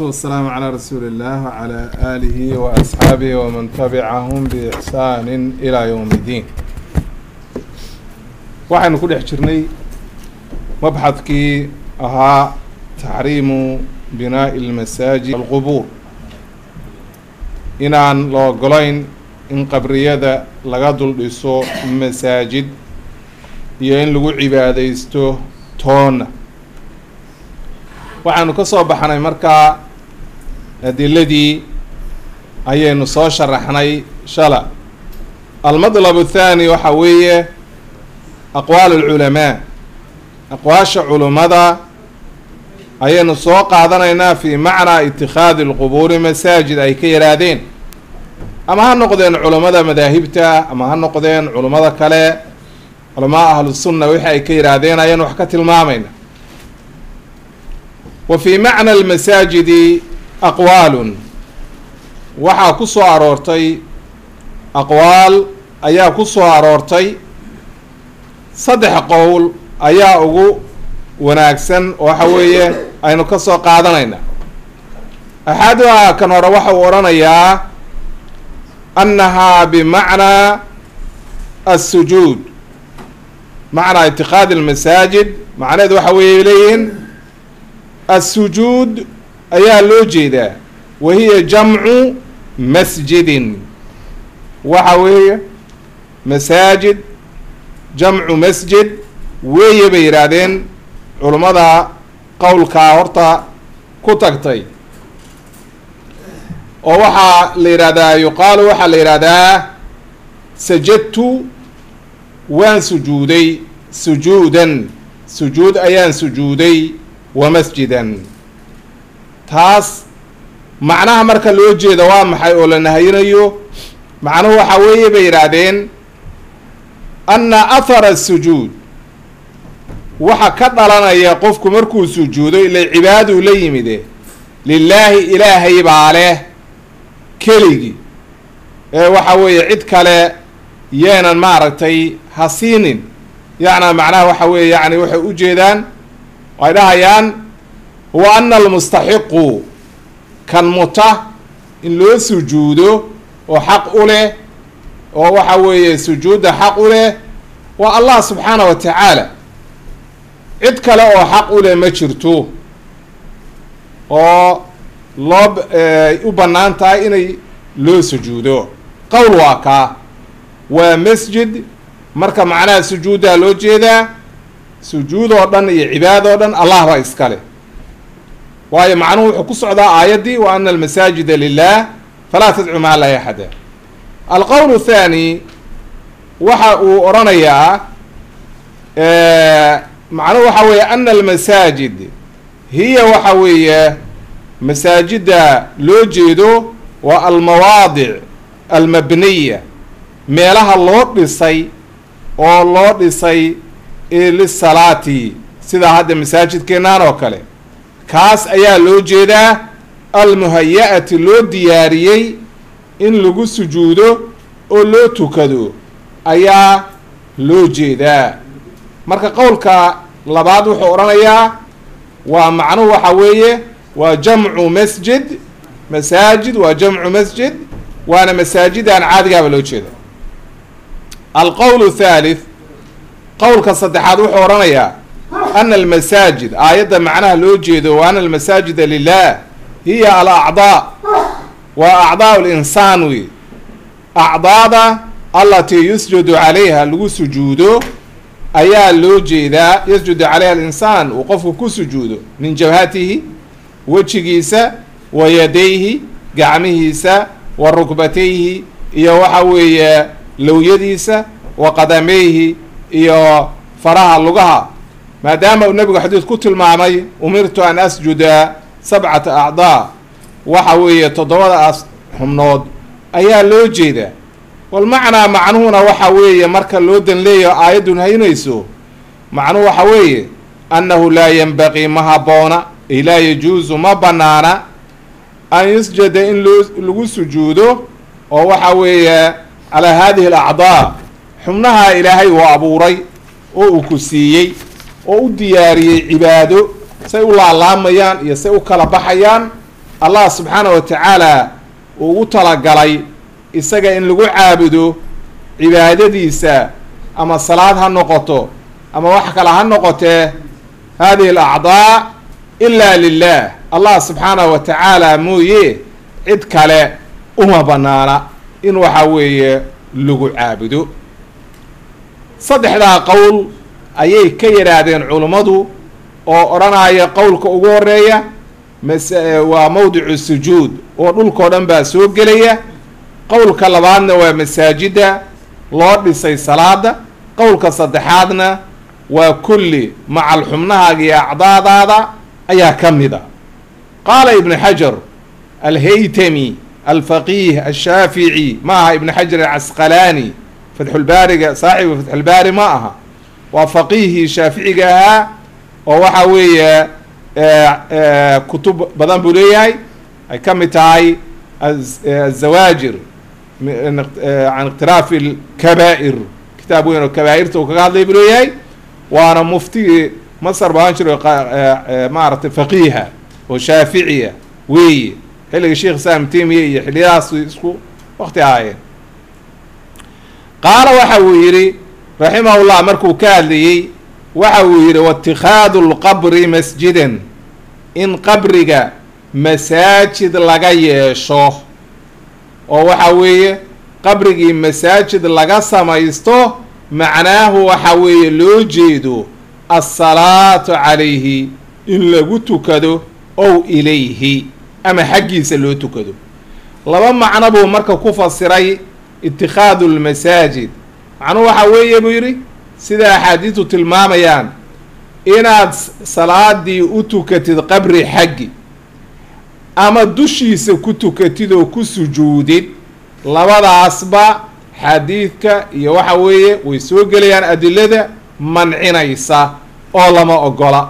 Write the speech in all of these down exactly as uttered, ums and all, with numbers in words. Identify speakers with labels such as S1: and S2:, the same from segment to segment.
S1: والسلام على رسول الله وعلى آله وأصحابه ومن تبعهم بإحسان إلى يوم الدين. waxaynu ku dhex jirnay mabxadkii ahaa taxriimu binaa'i lmasaajid alqubuur, inaan la ogolayn in qabriyada laga dul dhiso masaajid iyo in lagu cibaadaysto toonna. waxaanu ka soo baxnay markaa adiladii ayaynu soo sharaxnay shala. almadlab athaani waxa weeye aqwaal alculamaa, aqwaasha culummada ayaynu soo qaadanaynaa fi macnaa itikhaadi alqubuuri masaajid ay ka yaraadeen, ama ha noqdeen culummada madaahibta ama ha noqdeen culummada kale culamaa ahlusunna wixii ay ka yihaahdeen ayaynu wax ka tilmaamayna. wa fii macna almasaajidi aqwaalun, waxaa ku soo aroortay aqwaal ayaa ku soo aroortay saddex qowl ayaa ugu wanaagsan oo waxa weeye aynu ka soo qaadanayna. axaduhaa kan hore waxa uu odhanayaa annahaa bimacnaa assujuud, macnaa itikaadi almasaajid macnaheedu waxa weeye leeyihiin assujuud ayaa loo jeedaa, wa hiya jamcu masjidin, waxa weeye masaajid jamcu masjid weeye bay yidhaahdeen culummada qowlkaa horta ku tagtay. oo waxaa la yidhahdaa yuqaalu waxaa la yidhahdaa sajadtu waan sujuuday sujuudan, sujuud ayaan sujuuday wa masjidan. taas macnaha marka loo jeeda waa maxay oo la nahayinayo? macnuhu waxaa weeye bay yidhaahdeen anna athara asujuud, waxa ka dhalanaya qofku markuu sujuudo ila cibaaduu la yimide lilaahi ilaahay baa leh keligii, ee waxa weeye cid kale yeenan maaragtay ha siinin. yacnaa macnaha waxa weeye yani waxay u jeedaan ay dhahayaan huwa ana almustaxiqu kan muta in loo sujuudo oo xaq u leh oo waxa weeye sujuudda xaq u leh waa allah subxaana wa tacaala, cid kale oo xaq u leh ma jirto oo loo u bannaan tahay inay loo sujuudo. qowl waa kaa, waa masjid marka macnaha sujuuddaa loo jeedaa, sujuud oo dhan iyo cibaado oo dhan allah baa iskale, waayo macnuhu wuxuu ku socdaa aayaddii wa ana almasaajida lilah falaa tadcu maca allahi axada. alqowl athaani waxa uu odhanayaa macnuhu waxa weeye ana almasaajid hiya waxa weeye masaajidda loo jeedo waa almawaadic almabniya, meelaha loo dhisay oo loo dhisay lisalaati, sidaa hadda masaajidkeenaan oo kale. kaas ayaa loo jeedaa almuhaya-ati, loo diyaariyey in lagu sujuudo oo loo tukado ayaa loo jeedaa. marka qowlka labaad wuxuu odhanayaa waa macnuhu waxa weeye waa jamcu masjid, masaajid waa jamcu masjid, waana masaajidan caadigaaba loo jeeda. alqowl athalith, qowlka saddexaad wuxuu odhanayaa ana almasaajid, aayadda macnaha loo jeedo wa ana almasaajida lilah hiya alacdaa, waa acdaa linsaan wey, acdaada allatii yusjudu calayha lagu sujuudo ayaa loo jeedaa. yasjudu calayha alinsaan uu qofku ku sujuudo min jabhatihi, wejigiisa, wa yadayhi gacmihiisa, wa rukbatayhi iyo waxa weeye lowyadiisa, wa qadamayhi iyo faraha lugaha, maadaama uu nebigu xadiid ku tilmaamay umirtu an asjuda sabcata acdaa, waxa weeye toddobadaas xubnood ayaa loo jeedaa. walmacnaa macnuhuna waxa weeye marka loo dan leeyaho aayaddu haynayso, macnuhu waxa weeye annahu laa yanbaqii ma habboona ay laa yajuusu ma bannaana an yusjada in loo lagu sujuudo oo waxa weeye calaa haadihi alacdaa, xubnaha ilaahay uu abuuray oo uu ku siiyey oo u diyaariyey cibaado say u laalaamayaan iyo say u kala baxayaan allah subxaanahu wa tacaala uu u talagalay isaga in lagu caabudo cibaadadiisa ama salaad ha noqoto ama wax kale ha noqotee hadihi alacdaa ila lilah allah subxaanahu wa tacaala mooye cid kale uma banaana in waxa weeye lagu caabudo. saddexdaa qowl ayay ka yidhaahdeen culummadu oo odhanaya qowlka ugu horeeya waa mawdicu sujuud oo dhulkao dhan baa soo gelaya. qowlka labaadna waa masaajida loo dhisay salaada. qowlka saddexaadna waa kulli macal xubnahaaga iyo acdaadaada ayaa ka mid a. qaala ibnu xajar alhaytami alfaqiih ashaafici ma aha ibnu xajar alcasqalaani fatxulbaariga saaxibu fatxulbaari ma aha, waa faqiihii shaaficiga ahaa oo waxa weeye kutub badan buu leeyahay ay ka mid tahay azawaajir can iqtiraafi lkabaa'ir, kitaab weyn oo kabaa'irta uu kaga hadlay buu leeyahay, waana mufti masar baan jiro maaragtay faqiiha oo shaaficiya weeye xilliga sheekh islam temiya iyo xilliyadaas isku wakti ahaayeen. qaala waxa uu yidhi raximahullah markuu ka hadlayey waxa uu yidhi waitikaadu lqabri masjidan, in qabriga masaajid laga yeesho oo waxa weeye qabrigii masaajid laga samaysto macnaahu waxa weeye loo jeedo assalaatu calayhi in lagu tukado ow ilayhi ama xaggiisa loo tukado. laba macno buu marka ku fasiray itikaadu lmasaajid. macnuhu waxa weeye buu yidhi sida axaadiistu tilmaamayaan inaad salaadii u tukatid qabri xaggi ama dushiisa ku tukatid oo ku sujuudid, labadaasba xadiidka iyo waxa weeye way soo gelayaan adilada mancinaysa oo lama ogola.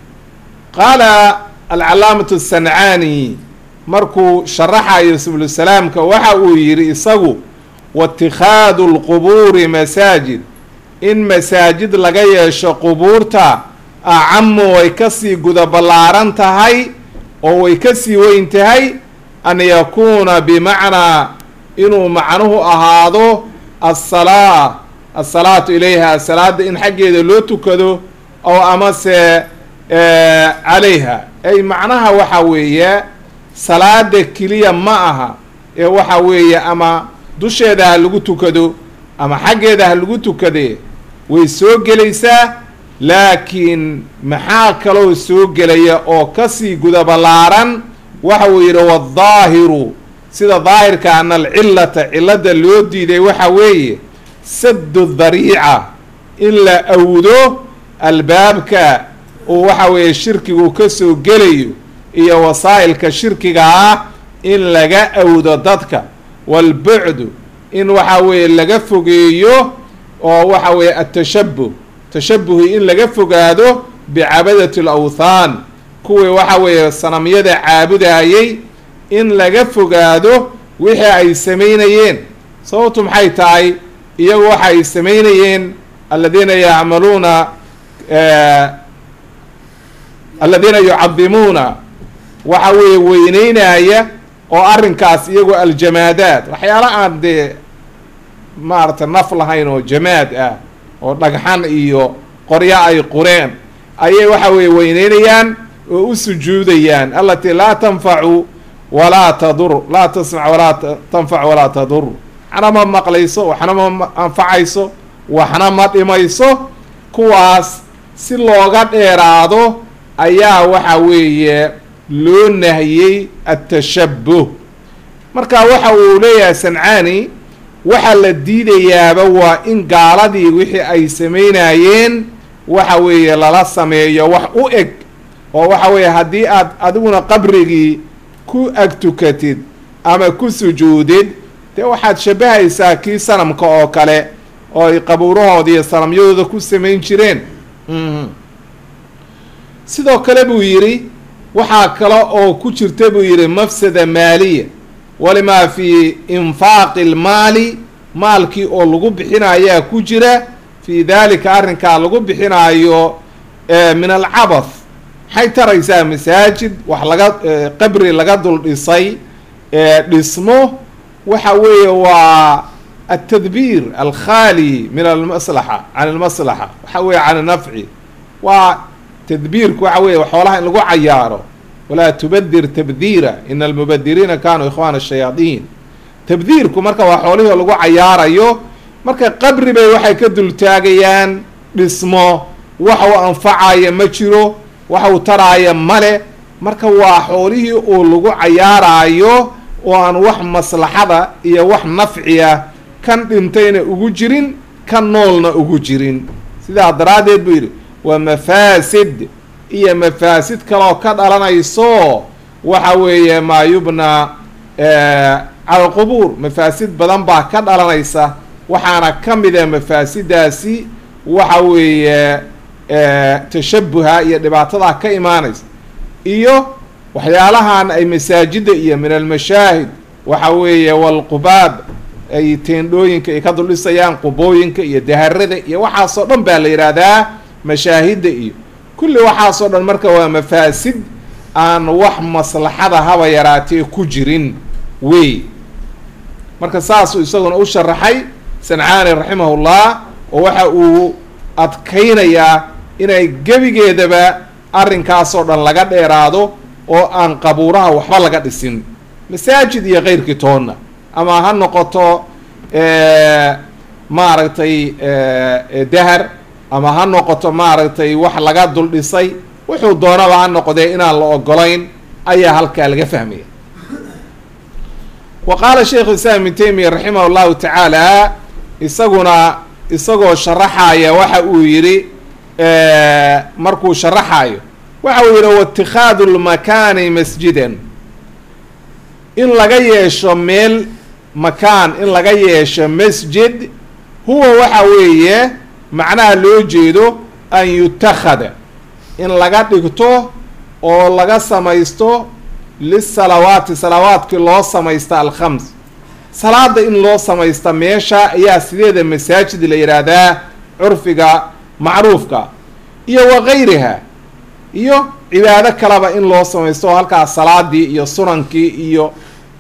S1: qaala alcalaamatu asancaani markuu sharaxayo subulsalaamka waxa uu yidhi isagu waitikaadu lqubuuri masaajid, in masaajid laga yeesho qubuurta acamu way kasii guda ballaaran tahay oo way kasii weyn tahay an yakuuna bimacnaa inuu macnuhu ahaado asalaa asalaatu ilayha, salaada in xaggeeda loo tukado oo amase calayha, ay macnaha waxa weeye salaada keliya ma aha ee waxa weeye ama dusheeda ha lagu tukado ama xaggeeda ha lagu tukade way soo gelaysaa, laakiin maxaa kaloo soo gelaya oo kasii guda ballaaran waxa uu yidhi waddaahiru sida daahirka ana alcillata cilada loo diiday waxa weeye saddu dariica in la awdo albaabka oo waxa weeye shirkigu kasoo gelayo iyo wasaa'ilka shirkiga ah in laga awdo dadka, walbucdu in waxa weeye laga fogeeyo oo waxa weeye atashabuh tashabuhi in laga fogaado bicabadati alawthaan, kuwii waxa weeye sanamyada caabudayay in laga fogaado wixii ay samaynayeen. sababtu maxay tahay? iyagu waxa ay samaynayeen aladiina yacmaluuna aladiina yucadimuuna waxa weeye weyneynaya oo arrinkaas iyagoo aljamaadaad waxyaala aan dee maaragtay naf lahayn oo jamaad ah oo dhagxan iyo qoryo ay qureen ayay waxa weeye weyneynayaan oo u sujuudayaan allatii laa tanfacu walaa tadur, laa tasmac walaa tanfac walaa tadur, waxna ma maqlayso waxna ma anfacayso waxna ma dhimayso. kuwaas si looga dheeraado ayaa waxa weeye loo nahiyey atashabuh. marka waxa uu leeyahay sancaani waxa la diidayaaba waa in gaaladii wixii ay samaynayeen waxa weeye lala sameeyo wax u eg oo waxa weeye haddii aad adiguna qabrigii ku ag tukatid ama ku sujuudid dee waxaad shabahaysaa kii sanamka oo kale oo ay qabuurahooda iyo sanamyadooda ku samayn jireen. sidoo kale buu yidhi waxaa kale oo ku jirta buu yidhi mafsada maaliya walimaa fii infaaqi lmaali, maalkii oo lagu bixinayaa ku jira fii daalika arrinkaa lagu bixinaayo min alcabath maxay taraysaa masaajid wax laga qabri laga dul dhisay dhismo waxa weeye waa التدبير الخالي من المصلحة عن المصلحة waxa weeye عن النفع waa تدبيرku waxa weeye xoolaha in lagu cayaaro ولا تبذر تبذيرا إن المبذرين كانوا إخوان الشياطين تبذيرku marka waa xoolihii lagu cayaarayo marka qabri bay waxay ka dul taagayaan dhismo waxa uu anfacaya ma jiro waxa uu taraya male marka waa xoolihii oo lagu cayaarayo oo aan wax maslaxada iyo wax nafciya kan dhintayna ugu jirin kan noolna ugu jirin sidaa daraadeed buu yidhi waa mafaasid iyo mafaasid kaloo ka dhalanayso waxa weeye maa yubna cala qubuur mafaasid badan baa ka dhalanaysa waxaana ka mida mafaasidaasi waxa weeye tashabuha iyo dhibaatadaa ka imaanaysa iyo waxyaalahan ay masaajida iyo min almashaahid waxa weeye walqubaab ay teendhooyinka ay ka dul dhisayaan qubooyinka iyo daharada iyo waxaasoo dhan baa la yidhaahdaa mashaahida iyo kulli waxaasoo dhan marka waa mafaasid aan wax maslaxada haba yaraatee ku jirin wey marka saasuu isaguna u sharaxay sancaani raximahullah oo waxa uu adkaynayaa inay gebigeedaba arrinkaasoo dhan laga dheeraado oo aan qabuuraha waxba laga dhisin masaajid iyo keyrkii toonna ama ha noqoto maaragtay dahar ama ha noqoto maaragtay wax laga dul dhisay wuxuu doonaba ha noqdee inaan la ogolayn ayaa halkaa laga fahmaya wa qaala sheikhu islaam ibn taymiya raximah llahu tacaala isaguna isagoo sharaxaya waxa uu yidhi markuu sharaxayo waxa uu yidhi waitikaadu lmakaani masjidan in laga yeesho meel makaan in laga yeesho masjid huwa waxa weeye macnaha loo jeedo an yutakhada in laga dhigto oo laga samaysto lisalawaati salawaadkii loo samaysta alkhams salaada in loo samaysta meesha ayaa sideeda masaajid la yidhaahdaa curfiga macruufka iyo wakayriha iyo cibaado kaleba in loo samaysto oo halkaas salaadii iyo sunankii iyo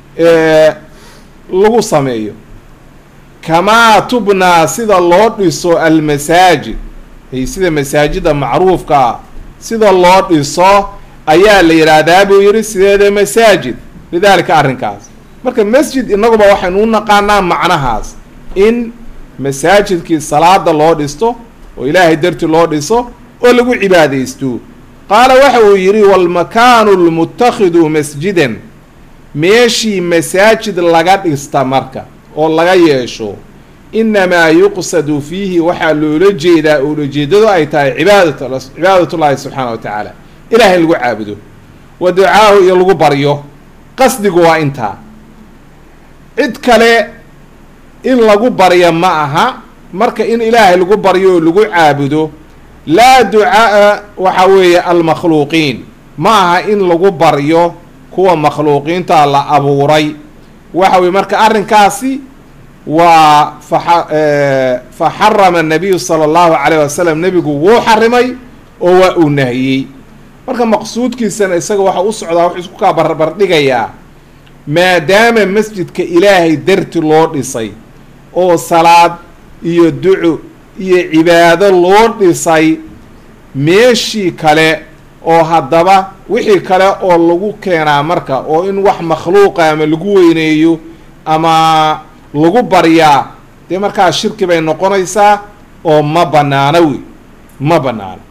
S1: lagu sameeyo kamaa tubnaa sida loo dhiso almasaajid ay sida masaajida macruufkaa sida loo dhiso ayaa la yidhaahdaa buu yidhi sideeda masaajid lidaalika arrinkaas marka masjid inaguba waxaynu u naqaanaa macnahaas in masaajidkii salaada loo dhisto oo ilaahay darti loo dhiso oo lagu cibaadaysto qaala waxa uu yidhi walmakaanu lmutakhidu masjidan meeshii masaajid laga dhista marka oo laga yeesho inamaa yuqsadu fiihi waxaa loola jeedaa oo ujeedadu ay tahay cibaadat cibaadatullaahi subxaana wa tacaala ilaahay lagu caabudo wa ducaahu iyo lagu baryo qasdigu waa intaa cid kale in lagu baryo ma aha marka in ilaahay lagu baryo oo lagu caabudo laa ducaaa waxa weeye almakhluuqiin ma aha in lagu baryo kuwa makhluuqiinta la abuuray waxa weye marka arrinkaasi waa fa xarama الnabiyu salى اllahu alayh wasalam nebigu wuu xarimay oo waa uu nahiyey marka maqsuudkiisana isaga waxa u socdaa wuxuu isku kaa barbardhigayaa maadaama masjidka ilaahay darti loo dhisay oo salaad iyo duco iyo cibaado loo dhisay meeshii kale oo haddaba wixii kale oo lagu keenaa marka oo in wax makhluuqa ama lagu weyneeyo ama lagu baryaa dee markaa shirki bay noqonaysaa oo ma banaano wey ma banaano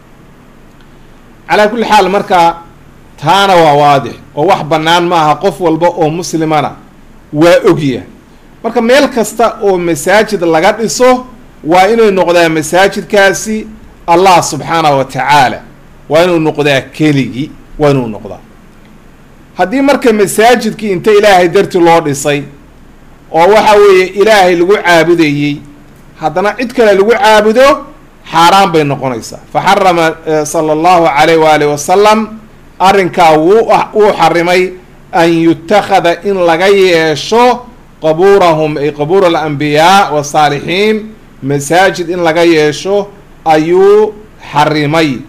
S1: calaa kulli xaal marka taana waa waadix oo wax bannaan ma aha qof walba oo muslimana waa ogya marka meel kasta oo masaajid laga dhiso waa inuu noqdaa masaajidkaasi allah subxaanahu wa tacaala waa inuu noqdaa keligii waa inuu noqdaa haddii marka masaajidkii inta ilaahay darti loo dhisay oo waxa weeye ilaahay lagu caabudayey haddana cid kale lagu caabudo xaaraan bay noqonaysaa fa xarama sala allahu calayh waaalih wasalam arrinkaa wuu wuu xarimay an yutakhada in laga yeesho qabuurahum ay qabuur alambiyaa wasaalixiin masaajid in laga yeesho ayuu xarimay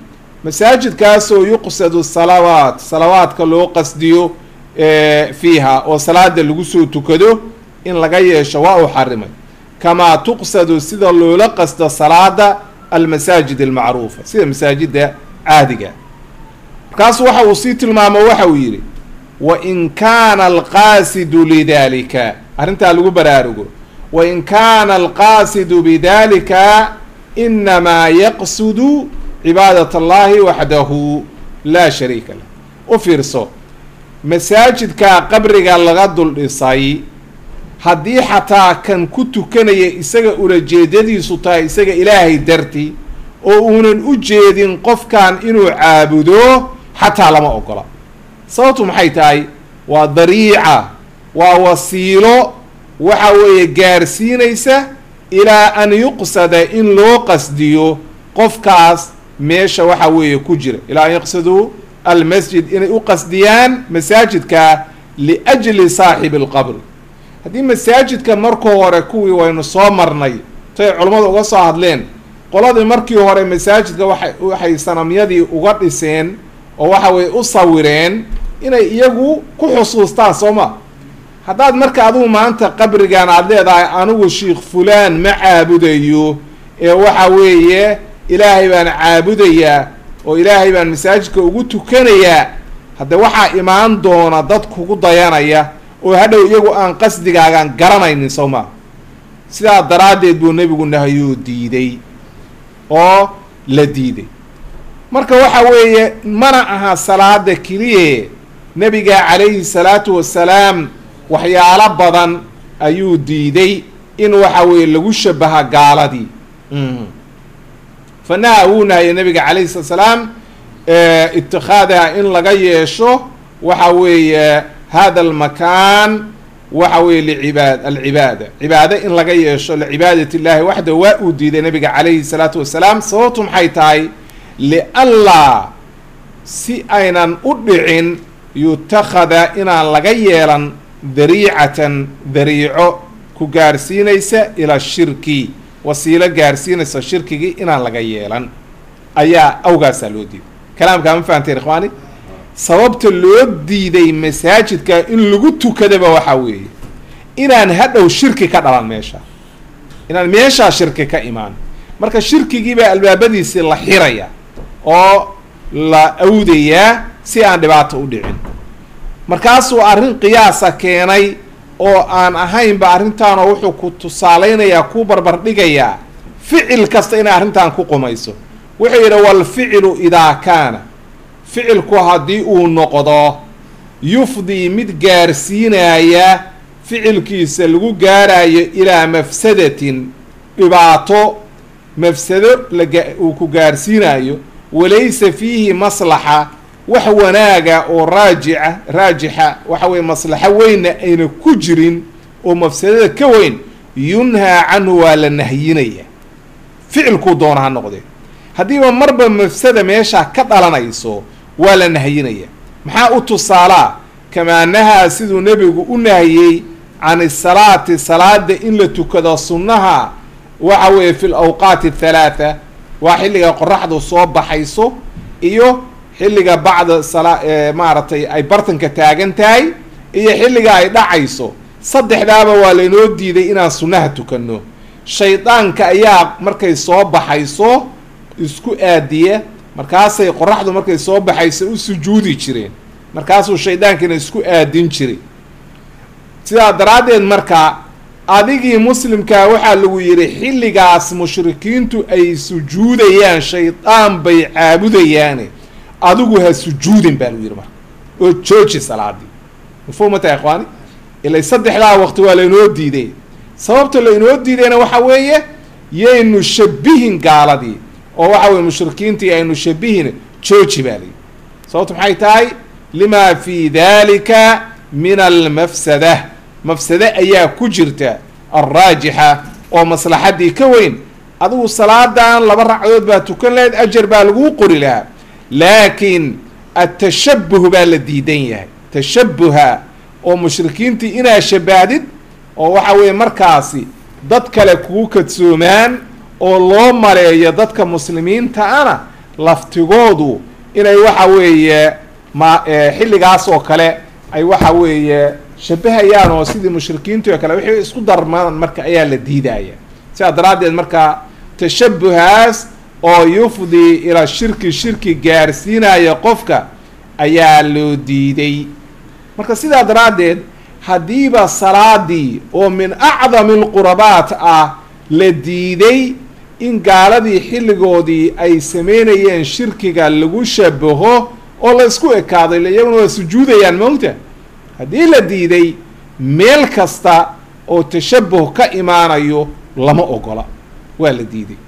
S1: masaajidkaasoo yuqsadu salawaat salawaadka loo qasdiyo fiiha oo salaada lagu soo tukado in laga yeesho waa uu xarimay kamaa tuqsadu sida loola qasdo salaada almasaajid almacruufa sida masaajida caadiga. markaasu waxa uu sii tilmaamo waxa uu yidhi wain kaana alqaasidu lidalika arrintaa lagu baraarugo wain kaana alqaasidu bidalika inamaa yaqsudu cibaadat allahi waxdahu laa shariika lah. u fiirso masaajidka qabriga laga dul dhisay haddii xataa kan ku tukanaya isaga ulajeedadiisu tahay isaga ilaahay darti oo uunan u jeedin qofkan inuu caabudo xataa lama ogola. sababtu maxay tahay? waa dariica, waa wasiilo waxa weeye gaarsiinaysa ilaa an yuqsada in loo qasdiyo qofkaas meesha waxa weeye ku jira, ilaa an yaqsaduu almasjid inay u qasdiyaan masaajidka liajli saaxibi alqabri. haddii masaajidka markii hore kuwii waynu soo marnay tay culammadu uga soo hadleen qoladii markii hore masaajidka waay waxay sanamyadii uga dhiseen oo waxa weye u sawireen inay iyagu ku xusuustaan soo ma. haddaad marka adigu maanta qabrigan aada leedahay anigu sheikh fulaan ma caabudayo ee waxa weeye ilaahay baan caabudayaa oo ilaahay baan masaajidka ugu tukanayaa, hadde waxaa imaan doona dad kugu dayanaya oo hadhow iyagu aan qasdigaagaan garanaynin soo maa. sidaa daraaddeed buu nebigu nahayoo diiday oo la diiday. marka waxa weeye mana aha salaada keliye, nebiga calayhi salaatu wassalaam waxyaalo badan ayuu diiday in waxa weeye lagu shabaha gaaladii. fanaha wuu nahayay nabiga calayhi salatu salaam itikaadaha in laga yeesho waxa weeye hada almakaan waxa weye licibaad alcibaada cibaado in laga yeesho licibaadati illahi waxda waa uu diiday nabiga calayhi salaatu wassalaam. sababtu maxay tahay? lianlaa si aynan u dhicin yutakada inaan laga yeelan dariicatan dariico ku gaarsiinaysa ila shirki, wasiilo gaarsiinaysa shirkigii inaan laga yeelan ayaa awgaasaa loo diiday. kalaamkaa ma fahanteen ikhwaani? sababta loo diiday masaajidka in lagu tukadaba waxaa weeye inaan hadhow shirki ka dhalan meesha, inaan meeshaa shirki ka imaan. marka shirkigii baa albaabadiisii la xiraya oo la awdayaa si aan dhibaato u dhicin. markaasuu arrin qiyaasa keenay oo aan ahaynba arrintaanoo wuxuu ku tusaalaynayaa ku barbardhigayaa ficil kasta inay arrintan ku qumayso. wuxuu yidhi walficilu idaa kaana, ficilku haddii uu noqdo yufdii mid gaarsiinaya ficilkiisa lagu gaarayo ilaa mafsadatin dhibaato, mafsado uu ku gaarsiinayo walaysa fiihi maslaxa wax wanaaga oo raajica raajixa waxa weye maslaxo weynna ayna ku jirin oo mafsadada ka weyn, yunhaa canhu waa la nahyinaya ficilkuu doona ha noqdee. haddiiba marba mafsada meesha ka dhalanayso waa la nahyinaya. maxaa u tusaalaa? kamaa nahaa siduu nebigu u nahiyey can isalaati salaada in la tukado sunnaha waxa weeye fi lawqaati athalaatha, waa xilliga qoraxdu soo baxayso iyo xilliga bacda sala maaragtay ay bartanka taagan tahay iyo xilliga ay dhacayso. saddexdaaba waa laynoo diiday inaan sunnaha tukanno. shaydaanka ayaa markay soo baxayso isku aadiya, markaasay qoraxdu markay soo baxayso u sujuudi jireen, markaasuu shaydaankina isku aadin jiray. sidaa daraaddeed marka adigii muslimkaa waxaa lagu yidhi xilligaas mushrikiintu ay sujuudayaan shaydaan bay caabudayaane adigu ha sujuudin baa lagu yidhi marka oo jooji salaadii. mafhuumata ya ikhwaani? ilay saddexdaa waqti waa laynoo diiday. sababta laynoo diidayna waxa weeye yaynu shabihin gaaladii oo waxa weye mushrikiintii aynu shabihin, jooji baa layidhi. sababta maxay tahay? limaa fii dalika min almafsada, mafsade ayaa ku jirta alraajixa oo maslaxadii ka weyn. adigu salaadan laba ragcadood baa tukan lahayd, ajar baa laguu qori lahaa, laakiin atashabuh baa la diidan yahay. tashabuha oo mushrikiintii inaa shabahdid oo waxa weeye markaasi dad kale kugu kadsoomaan oo loo maleeyo dadka muslimiinta ana laftigoodu inay waxa weeye ma xilligaas oo kale ay waxa weeye shabahayaan oo sidii mushrikiintu oo kale wixii isku darmaan marka ayaa la diidaya. sidaa daraaddeed marka tashabuhaas oo yufdi ila shirki shirki gaarsiinaya qofka ayaa loo diiday. marka sidaa daraaddeed haddiiba salaadii oo min acdami alqurabaat ah la diiday in gaaladii xilligoodii ay sameynayeen shirkiga lagu shabaho oo la isku ekaaday iyaguna waa sujuudayaan moogta. haddii la diiday meel kasta oo tashabuh ka imaanayo lama ogola, waa la diiday.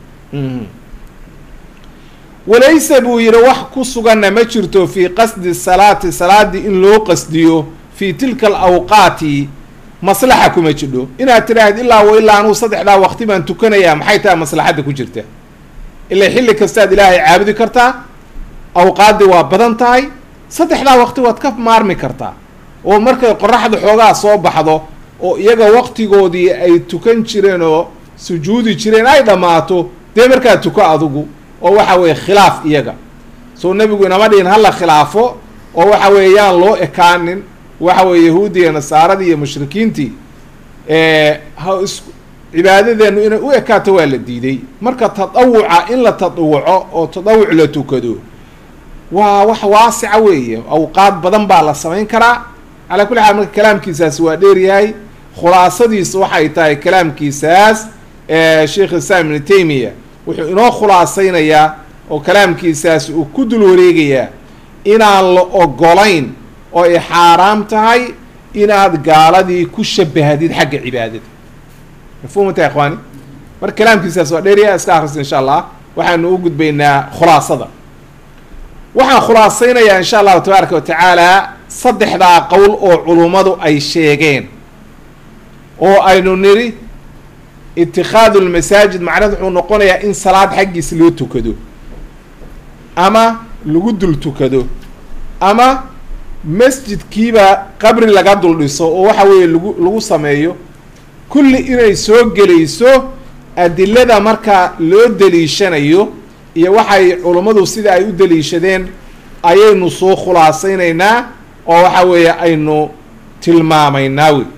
S1: walaysa buu yihi wax ku suganna ma jirto fii qasdi salaati salaadii in loo qasdiyo fii tilka alawqaati maslaxa kuma jidho. inaad tiraahid ilaa wa ilaa anuu saddexdaa waqti baan tukanayaa maxay tahay maslaxadda ku jirta? ilaa xilli kastaad ilaahay caabudi kartaa, awqaaddii waa badan tahay, saddexdaa waqti waad ka maarmi kartaa. oo markay qoraxda xoogaa soo baxdo oo iyaga waqtigoodii ay tukan jireen oo sujuudi jireen ay dhammaato dee markaa tuko adugu oo waxa weeye khilaaf iyaga. soo nebigu inama dhihin hala khilaafo oo waxa weeye yaan loo ekaanin waxa weeye yahuudi iyo nasaaradii iyo mushrikiintii ha is cibaadadeenu inay u ekaato waa la diiday. marka tadawuca in la tadawuco oo tadawuc la tukado waa wax waasica weeye, awqaad badan baa la samayn karaa. calaa kulli xaal marka kalaamkiisaas waa dheeryahay. khulaasadiisa waxay tahay kalaamkiisaas sheikh islam ibnu taymiya wuxuu inoo khulaasaynayaa oo kalaamkiisaas uu ku dul wareegayaa inaan la ogolayn oo ay xaaraam tahay inaad gaaladii ku shabahdid xagga cibaadada. mafhuumta ya ikhwaani? marka kalaamkiisaas waa dheeryahay, iska akrista insha allah. waxaanu u gudbaynaa khulaasada. waxaan khulaasaynayaa insha allahu tabaaraka wa tacaala saddexdaa qowl oo culummadu ay sheegeen oo aynu nidhi itikaadu lmasaajid macnaheed wuxuu noqonayaa in salaad xaggiis loo tukado ama lagu dul tukado ama masjidkiiba qabri laga dul dhiso oo waxa weeye lagu lagu sameeyo. kulli inay soo gelayso adilada marka loo daliishanayo iyo waxay culummadu sida ay u daliishadeen ayaynu soo khulaasaynaynaa oo waxa weeye aynu tilmaamaynaa wey.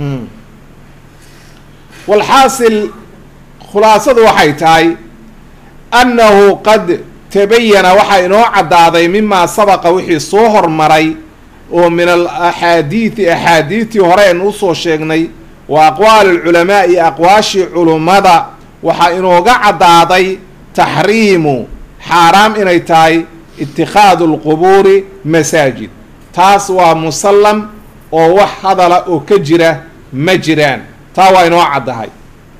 S1: walxaasil khulaasadu waxay tahay annahu qad tabayana waxaa inoo caddaaday mimaa sabaqa wixii soo hormaray oo min alaxaadiidi axaadiidtii hore aynu usoo sheegnay wa aqwaali alculamaa iyo aqwaashii culummada waxaa inooga caddaaday taxriimu xaaraam inay tahay itikaadu alqubuuri masaajid. taas waa musallam oo wax hadala oo ka jira ma jiraan, taa waa inoo caddahay.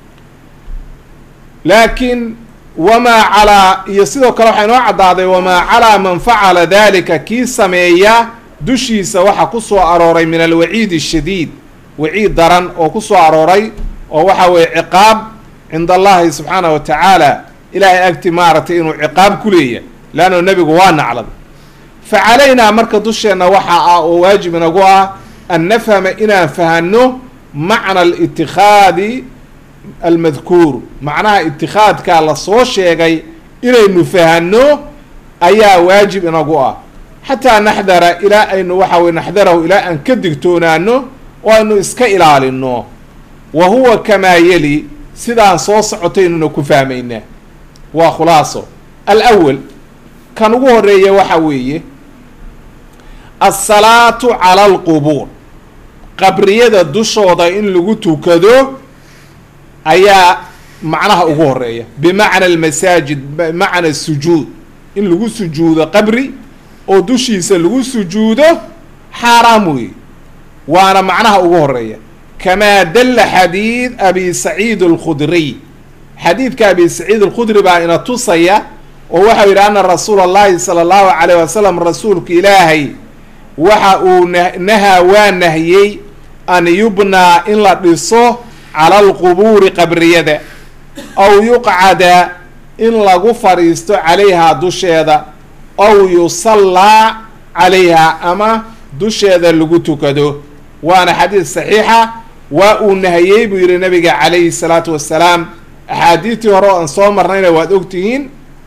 S1: laakiin wamaa calaa iyo sidoo kale waxaa inoo caddaaday wamaa calaa man facala dalika kii sameeya dushiisa waxa ku soo arooray min alwaciid ashadiid, waciid daran oo ku soo arooray oo waxa weeye ciqaab cinda allahi subxaanahu wa tacaala ilaahay agti maaragtay inuu ciqaab ku leeyahay, leanno nebigu waa nacladay. fa calaynaa marka dusheenna waxaa ah oo waajib inagu ah an nafhama inaan fahanno macna alitikaadi almadkuur, macnaha itikaadkaa lasoo sheegay inaynu fahanno ayaa waajib inagu ah. xataa naxdara ilaa aynu waxa weye naxdarahu ilaa aan ka digtoonaano oo aynu iska ilaalino. wa huwa kamaa yeli sidaan soo socotaynuna ku fahmaynaa. waa khulaaso. alawal kan ugu horeeya waxa weeye alsalaatu cala alqubuur, qabriyada dushooda in lagu tukado ayaa macnaha ugu horeeya. bimacna almasaajid, bimacna sujuud, in lagu sujuudo qabri oo dushiisa lagu sujuudo xaaraam weeye, waana macnaha ugu horeeya. kamaa dalla xadiid abi saciid alkhudriy, xadiidka abi saciid alkhudri baa ina tusaya oo waxau yidhi ana rasuula allahi sala allahu calayh wasalam rasuulka ilaahay waxa uu nahaa waa nahiyey an yubnaa in la dhiso cala alqubuuri qabriyada aw yuqcada in lagu fadhiisto calayhaa dusheeda aw yusallaa calayha ama dusheeda lagu tukado. waana xadiid saxiixa, waa uu nahiyey buu yihi nabiga calayhi salaatu wassalaam. axaadiidtii hore oo aan soo marnayna waad ogtihiin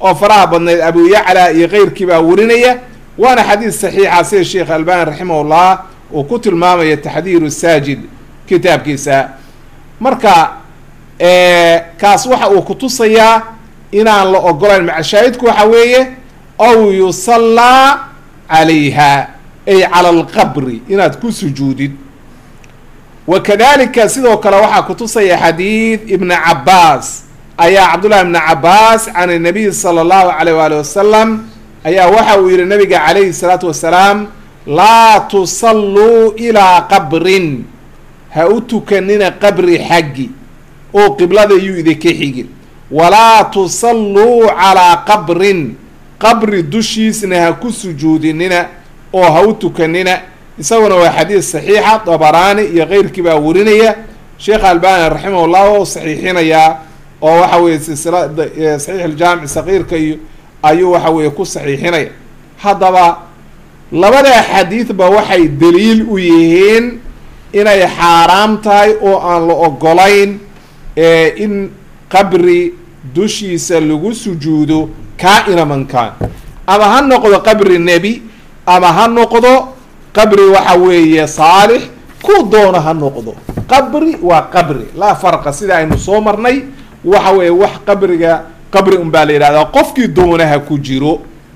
S1: oo faraha badnayd abu yacla iyo keyrkii baa warinaya, waana xadiis saxiixa sida sheekh albani raximahullah uu ku tilmaamaya taxdiiru saajid kitaabkiisa. marka kaas waxa uu kutusayaa inaan la ogolayn, macashaahidku waxa weeye aw yusallaa calayha ay cala alqabri, inaad ku sujuudid. wakadalika sidoo kale waxaa kutusaya xadiid ibna cabaas, ayaa cabdullahi ibna cabaas can inabiy sala allahu alayh waali wasalam ayaa waxa uu yihi nabiga calayhi salaatu wasalaam, laa tusalluu ilaa qabrin, ha u tukanina qabri xaggi oo qiblada yuu idinka xigin, walaa tusalluu calaa qabrin, qabri dushiisna ha ku sujuudinina oo ha u tukanina. isaguna waa xadiis saxiixa, dabaraani iyo keyrkii baa warinaya, sheekh albani raximahullah oo saxiixinayaa oo waxa weye silsila saxiix aljaamic saqiirka iyo ayuu waxa weye ku saxiixinaya. haddaba labadaa xadiidba waxay daliil u yihiin inay xaaraam tahay oo aan la ogolayn in qabri dushiisa lagu sujuudo kaa-ina mankaan, ama ha noqdo qabri nebi ama ha noqdo qabri waxa weeye saalix, ku doona ha noqdo, qabri waa qabri, laa farqa. sida aynu soo marnay waxa weeye wax qabriga qabri un baa la yidhahdaa, qofkii doonaha ku jiro.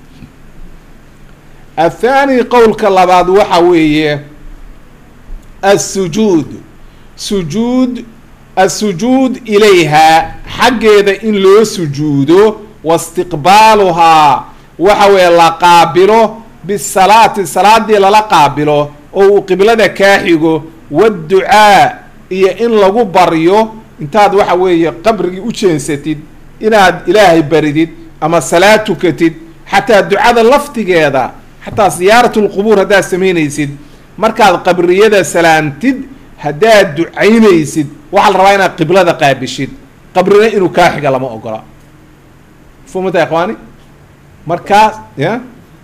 S1: athaani qowlka labaad waxa weeye assujuud, sujuud assujuud ilayha, xaggeeda in loo sujuudo, waistiqbaaluhaa waxa weeye la qaabilo bisalaati, salaadii lala qaabilo oo uu qiblada kaa xigo, waadducaa iyo in lagu baryo intaad waxa weeye qabrigii u jeensatid inaad ilaahay baridid ama salaad tukatid, xataa ducada laftigeeda, xataa siyaarat lqubuur haddaad samaynaysid, markaad qabriyada salaantid haddaad ducaynaysid waxaa la rabaa inaad qiblada qaabishid, qabrina inuu kaa xiga lama ogola. fumata ikhwaani, markaas ya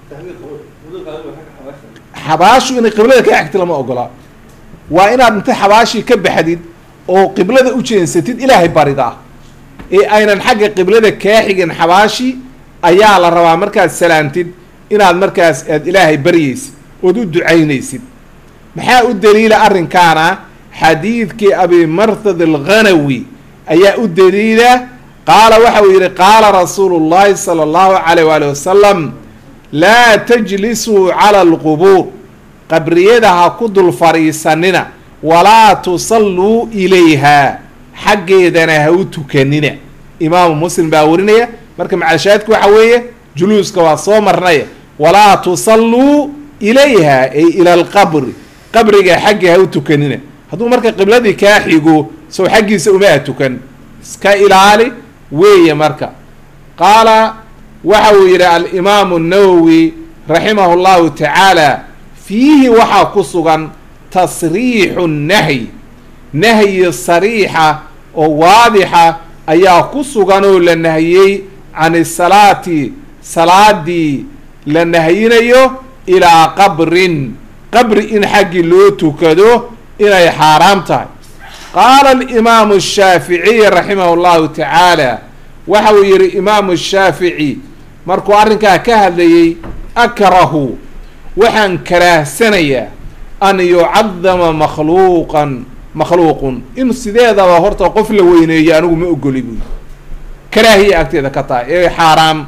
S1: xabaashu inay qiblada kaa xigta lama ogola, waa inaad inta xabaashii ka baxdid oo qiblada u jeensatid ilaahay barida, ee aynan xagga qiblada kaa xigin xabaashi ayaa la rabaa markaad salaantid inaad markaas aad ilaahay baryaysid ood u ducaynaysid. maxaa u daliila arrinkaana? xadiidkii abi marthad alghanawi ayaa u daliila, qaala waxa uu yihi qaala rasuulu llahi sala allahu alayh waali wasalam, laa tajlisuu cala alqubuur, qabriyada ha ku dul fadhiisanina, walaa tusalluu ilayha, xaggeedana ha u tukanina. imaamu muslim baa warinaya. marka macalshaahidku waxa weeye juluuska waa soo marnay, walaa tusalluu ilayha ay ila alqabri, qabriga xaggi ha u tukanina. hadduu marka qibladii kaa xigo sow xaggiisa uma a tukan, iska ilaali weeye. marka qaala waxa uu yidhi alimaamu nawowi raximahu llahu tacaala, fiihi waxaa ku sugan tasriixu nahyi, nahyi sariixa oo waadixa ayaa ku sugan oo la nahiyey can isalaati, salaadii la nahyinayo ilaa qabrin, qabri in xaggii loo tukado inay xaaraam tahay. qaala alimaamu shaaficiy raximahu llahu tacaala, waxa uu yihi imaamu shaafici markuu arrinkaa ka hadlayey, akrahu waxaan karaahsanayaa an yucadama makhluuqan makhluuqun, in sideedaba horta qof la weyneeyo anigu ma ogoli buy, karaahiya agteeda ka tahay ee xaaraam,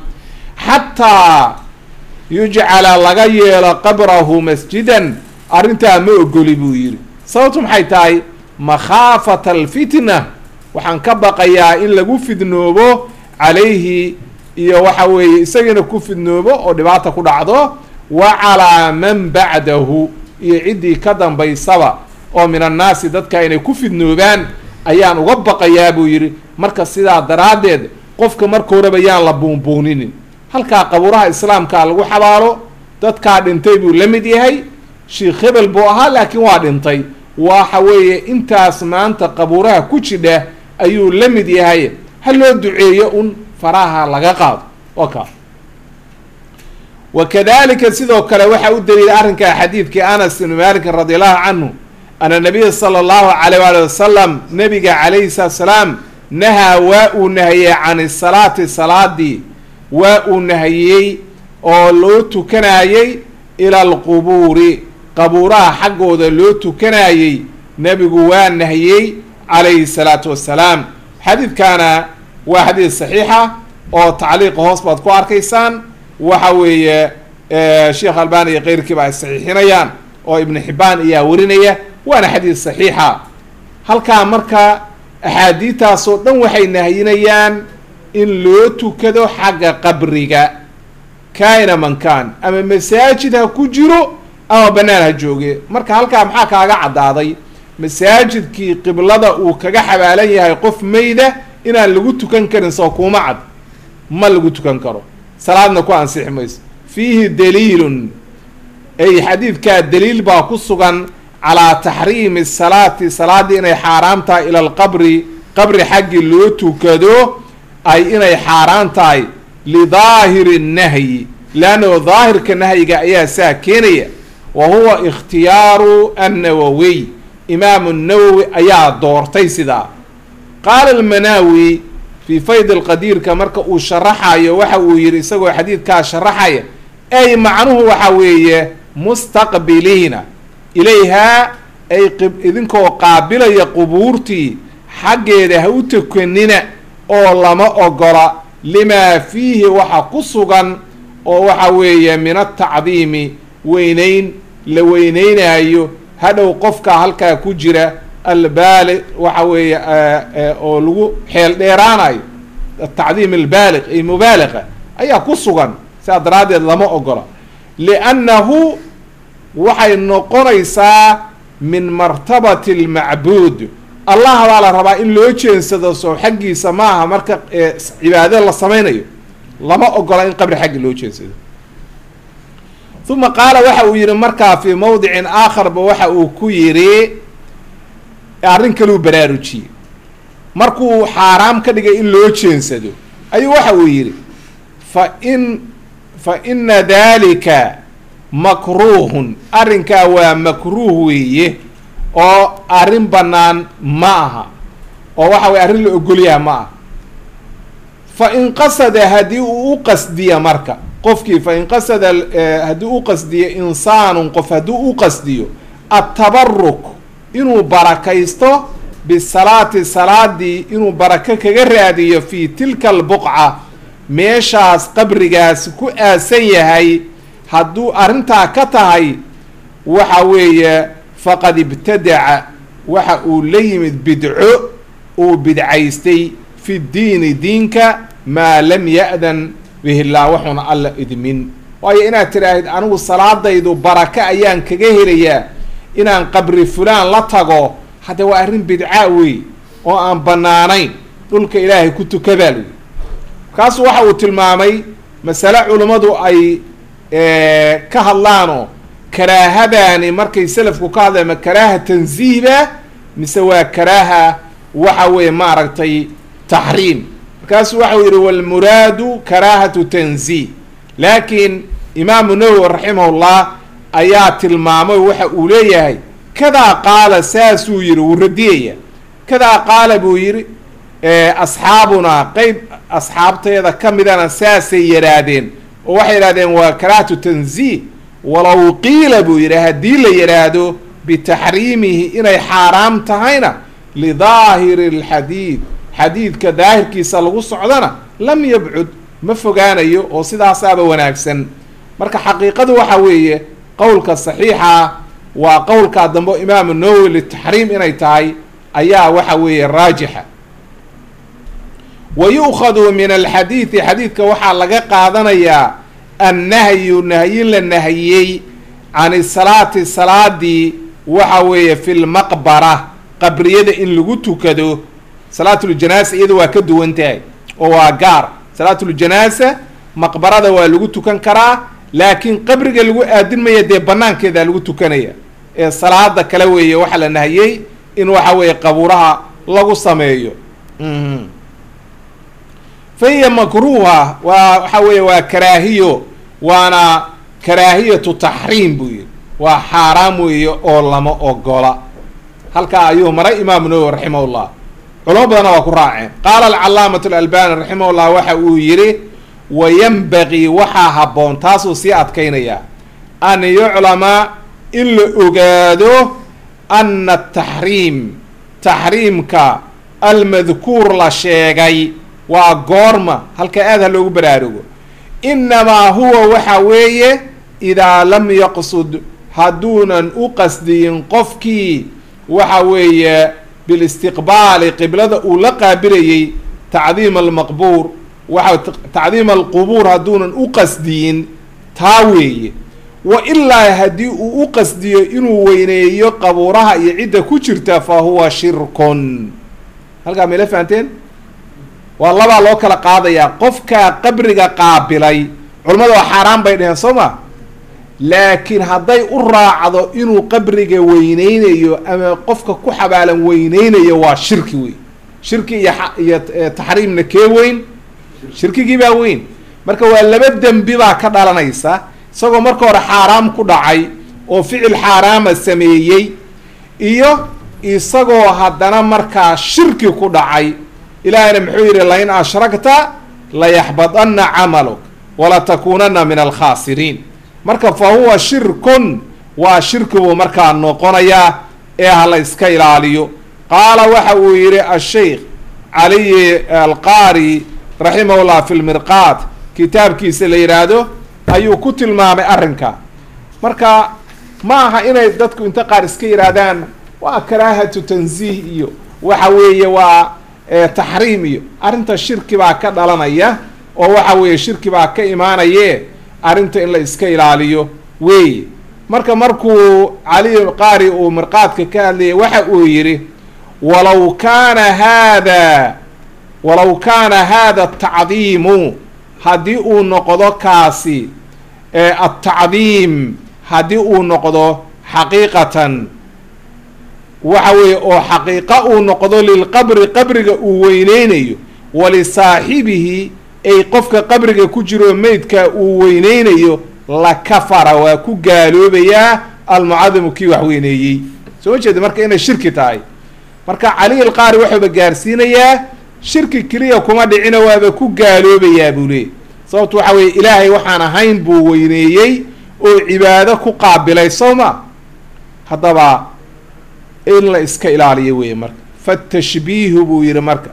S1: xataa yujcala laga yeelo qabrahu masjidan, arrintaa ma ogoli buu yidhi. sababtu maxay tahay? makhaafata alfitna, waxaan ka baqayaa in lagu fidnoobo calayhi, iyo waxa weeye isagiina ku fidnoobo oo dhibaata ku dhacdo, wa calaa man bacdahu, iyo ciddii ka dambaysaba oo min annaasi dadka inay ku fidnoobaan ayaan uga baqayaa buu yidhi. marka sidaa daraaddeed qofka marka horeba yaan la buunbuuninin, halkaa qabuuraha islaamkaa lagu xabaalo, dadkaa dhintay buu la mid yahay, sheikh hebel buu ahaa laakiin waa dhintay, waxa weeye intaas maanta qabuuraha ku jidha ayuu la mid yahay, ha loo duceeyo un faraha laga qaado. oka wakadalika sidoo kale waxaa u daliilay arrinkaa xadiidkii anas ibn malik radi allahu canhu, ana nabiya sala allahu alayh waali wasalam, nabiga calayhi salaatu salaam nahaa waa uu nahiyey can isalaati, salaadii waa uu nahiyey oo loo tukanayey ila alqubuuri qabuuraha xaggooda loo tukanayey nebigu waa nahiyey calayhi salaatu wassalaam. xadiidkaana waa xadiid saxiixa oo tacliiqa hoos baad ku arkaysaan, waxa weeye sheekh albani iyo keyrkiiba ay saxiixinayaan oo ibnu xibbaan ayaa warinaya, waana xadiid saxiixa. halkaa marka axaadiitaasoo dhan waxay nahiyinayaan in loo tukado xagga qabriga kaina man kaan, ama masaajid ha ku jiro ama bannaan ha jooge. marka halkaa maxaa kaaga caddaaday masaajidkii qiblada uu kaga xabaalan yahay qof mayda inaan lagu tukan karin, soo kuuma cad ma lagu tukan karo, salaadna ku ansixi mayso. fiihi daliilun, ay xadiidkaa daliil baa ku sugan calaa taxriimi salaati, salaaddii inay xaaraam tahay ila alqabri, qabri xaggii loo tukado ay inay xaaraan tahay lidaahiri nahyi, leannahu daahirka nahyiga ayaa saa keenaya. wa huwa ikhtiyaaru annawawiy, imaamu nawowi ayaa doortay sidaa. qaala almanaawi fii fayd alqadiirka marka uu sharaxayo waxa uu yihi isagoo xadiidkaa sharaxaya, ay macnuhu waxa weeye mustaqbiliina ilayhaa, ay idinkoo qaabilaya qubuurtii xaggeeda ha u tukanina oo lama ogola limaa fiihi waxa ku sugan oo waxa weeye min atacdiimi weynayn la weyneynayo hadhow qofka halkaa ku jira albaaliq waxa weeye oo lagu xeel dheeraanayo atacdiim albaaliq ay mubaalaqa ayaa ku sugan, sidaa daraaddeed lama ogola. liannahu waxay noqonaysaa min martabati almacbuud, allah baa la rabaa in loo jeensado, soo xaggiisa maaha marka cibaado la samaynayo lama ogola in qabri xaggi loo jeensado. uma qaala waxa uu yihi markaa fii mawdicin aakharba waxa uu ku yidhi arrin kaluu baraarujiyey markuu xaaraam ka dhigay in loo jeensado ayuu waxa uu yidhi fa in fa ina dalika makruuhun, arrinkaa waa makruuh weeye oo arrin bannaan ma aha, oo waxa weye arrin la ogolyaha ma aha. fa in qasada haddii uu u qasdiya marka qofkii, fa in qasada haddii u qasdiyo insaanun qof hadduu u qasdiyo atabaruk inuu barakaysto bisalaati, salaadii inuu barako kaga raadiyo fii tilka albuqca, meeshaas qabrigaas ku aasan yahay, hadduu arrintaa ka tahay waxa weeye faqad ibtadaca waxa uu la yimid bidco uu bidcaystay fi diini diinka maa lam ya-dan bihi llah, waxuuna alla idmin. waayo inaad tidhaahid anigu salaadaydu barako ayaan kaga helayaa inaan qabri fulaan la tago, hadda waa arrin bidca wey oo aan bannaanayn, dhulka ilaahay ku tukadaa lwi. markaasu waxa uu tilmaamay masale culummadu ay ka hadlaanoo karaahadaani markay salafku ka hadleen ma karaaha tanziihba mise waa karaaha waxa weeye maaragtay taxriim. markaasu waxau yihi walmuraadu karaahatu tanziih, laakiin imaamu nawowi raximahullah ayaa tilmaamay waxa uu leeyahay kadaa qaala, saasuu yihi wuu radiyaya, kadaa qaala buu yihi asxaabunaa qeyb asxaabteeda ka midana saasay yidhaahdeen oo waxay yidhahdeen waa karaahatu tanziih. walow qiila buu yidhi haddii la yidhaahdo bitaxriimihi inay xaaraam tahayna lidaahiri alxadiid, xadiidka daahirkiisa lagu socdana lam yabcud ma fogaanayo oo sidaasaaba wanaagsan. marka xaqiiqadu waxa weeye qowlka saxiixa waa qowlkaa dambe imaamu nawowi litaxriim inay tahay ayaa waxa weeye raajixa. wa yu'khadu min alxadiidi, xadiidka waxaa laga qaadanayaa annahyu nahyin la nahiyey can salaati, salaadii waxa weeye fi lmaqbara, qabriyada in lagu tukado. salaatuljanasa iyada waa ka duwan tahay oo waa gaar. salaatuljanaasa maqbarada waa lagu tukan karaa, laakiin qabriga lagu aadin maya, dee banaankeeda lagu tukanaya. ee salaada kale weeye waxa la nahiyey in waxa weeye qabuuraha lagu sameeyo. fa hiya makruuha, waa waxa weeye waa karaahiyo, waana karaahiyatu taxriim buu yihi, waa xaaraam weeye oo lama ogola. halkaa ayuu maray imaamu nawowi raximahullah, culamo badana waa ku raaceen. qaala alcalaamatu alalbani raximahullah waxa uu yihi wayanbagii waxaa habboon taasuu sii adkaynayaa an yuclama in la ogaado ana ataxriim taxriimka almadkuur la sheegay waa goorma halka aad ha loogu baraarugo inamaa huwa waxa weeye idaa lam yaqsud hadduunan u qasdiyin qofkii waxa weeye bilistiqbaali qiblada uu la qaabilayey tacdiima almaqbuur waxa tacdiima alqubuur hadduunan u qasdiyin taa weeye wa ilaa haddii uu u qasdiyo inuu weyneeyo qabuuraha iyo cidda ku jirta fa huwa shirkun halkaa mayla fahanteen waa labaa loo kala qaadayaa qofkaa qabriga qaabilay culamada waa xaaraan bay dheheen soo ma laakiin hadday u raacdo inuu qabriga weyneynayo ama qofka ku xabaalan weyneynayo waa shirki wey shirki iyo iyo taxriimna kee weyn shirkigii baa weyn marka waa laba dembi baa ka dhalanaysa isagoo marka hore xaaraam ku dhacay oo ficil xaaraama sameeyey iyo isagoo haddana markaa shirki ku dhacay ilaahayna muxuu yidhi lain ashragta layaxbadanna camaluk walatakuunana min alkhaasiriin marka fa huwa shirkun waa shirki buu markaa noqonayaa ee ha la iska ilaaliyo qaala waxa uu yidhi asheikh caliy alqaari raximahullah fi lmirqaat kitaabkiisa la yidhaahdo ayuu ku tilmaamay arrinka marka ma aha inay dadku inta qaar iska yidhaahdaan waa karaahatu tanziih iyo waxa weeye waa taxriim iyo arrinta shirki baa ka dhalanaya oo waxa weeye shirki baa ka imaanaye arrinta in la iska ilaaliyo weeye marka markuu cali qaari uu mirqaadka ka hadlayay waxa uu yidhi walaw kaana haada walaw kaana hada atacdiimu haddii uu noqdo kaasi atacdiim haddii uu noqdo xaqiiqatan waxa weeye oo xaqiiqa uu noqdo lilqabri qabriga uu weyneynayo walisaaxibihi ay qofka qabriga ku jiro meydka uu weyneynayo la kafara waa ku gaaloobayaa almucadimu kii wax weyneeyey soo ma jeeda marka inay shirki tahay marka cali alqaari waxuuba gaarsiinayaa shirki keliya kuma dhicina waaba ku gaaloobayaa buu leey sababtu waxa weeye ilaahay waxaan ahayn buu weyneeyey oo cibaado ku qaabilay soo ma haddaba in la iska ilaaliyo weeye marka fatashbiihu buu yihi marka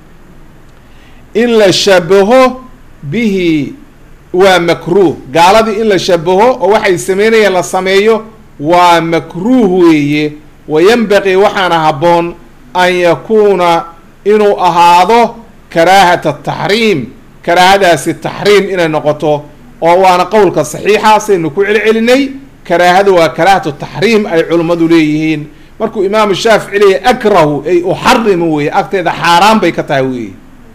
S1: in la shabaho bihi waa makruuh gaaladii in la shabaho oo waxay sameynayaan la sameeyo waa makruuh weeye wayanbaqii waxaana habboon an yakuuna inuu ahaado karaahata taxriim karaahadaasi taxriim inay noqoto oo waana qowlka saxiixa saynu ku celcelinay karaahada waa karaahatu taxriim ay culummadu leeyihiin markuu imaamu shaafici leeyahy akrahu ay uxarimu weye agteeda xaaraan bay ka tahay weye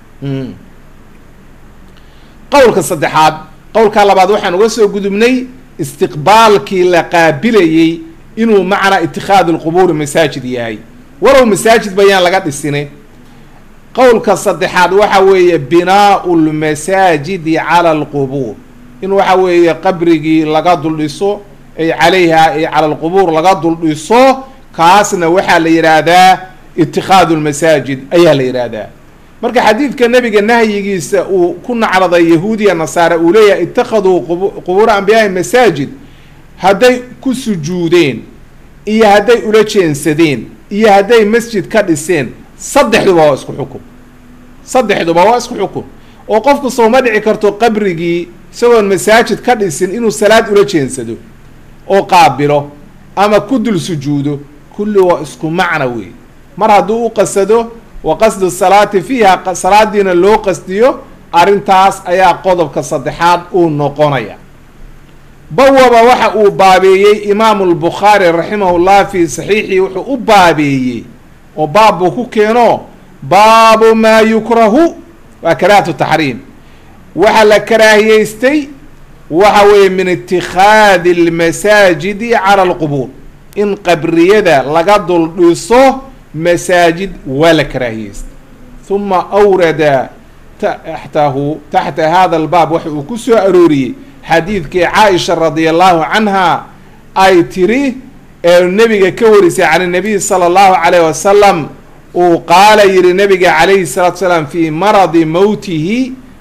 S1: qowlka saddexaad qowlkaa labaad waxaan uga soo gudubnay istiqbaalkii la qaabilayey inuu macnaa itikhaadu lqubuuri masaajid yahay walow masaajid bayaan laga dhisine qowlka saddexaad waxa weeye binaau lmasaajidi cala alqubuur in waxa weeye qabrigii laga dul dhiso ay calayha ay cala alqubuur laga dul dhiso kaasna waxaa la yidhaahdaa itikhaadu lmasaajid ayaa la yidhaahdaa marka xadiidka nabiga nahyigiisa uu ku nacraday yahuudiya nasaare uu leeyahay ittakhaduu qubuura anbiyaai masaajid hadday ku sujuudeen iyo hadday ula jeensadeen iyo hadday masjid ka dhiseen saddexduba waa isku xukun saddexduba waa isku xukun oo qofku sooma dhici karto qabrigii isagoon masaajid ka dhisin inuu salaad ula jeensado oo qaabilo ama ku dul sujuudo kulli waa isku macna wey mar hadduu u qasado wa qasdu salaati fiiha salaadiina loo qasdiyo arrintaas ayaa qodobka saddexaad uu noqonaya bawaba waxa uu baabeeyey imaamu lbukhaari raximahullah fii saxiixii wuxuu u baabeeyey oo baab buu ku keeno baabu maa yukrahu waa karaahatu taxriim waxa la karaahiyeystay waxa weeye min itikhaadi almasaajidi cala alqubuur in qabriyada laga dul dhiso masaajid waa la karaahiyeystay huma awrada taxtahu taxta hada albaab waxa uu ku soo arooriyey xadiidkii caaisha radia allahu canha ay tiri ee nebiga ka warisay can nabiy sala allahu calayh wasalam uu qaala yihi nabiga calayhi salaatu salaam fii maradi mowtihi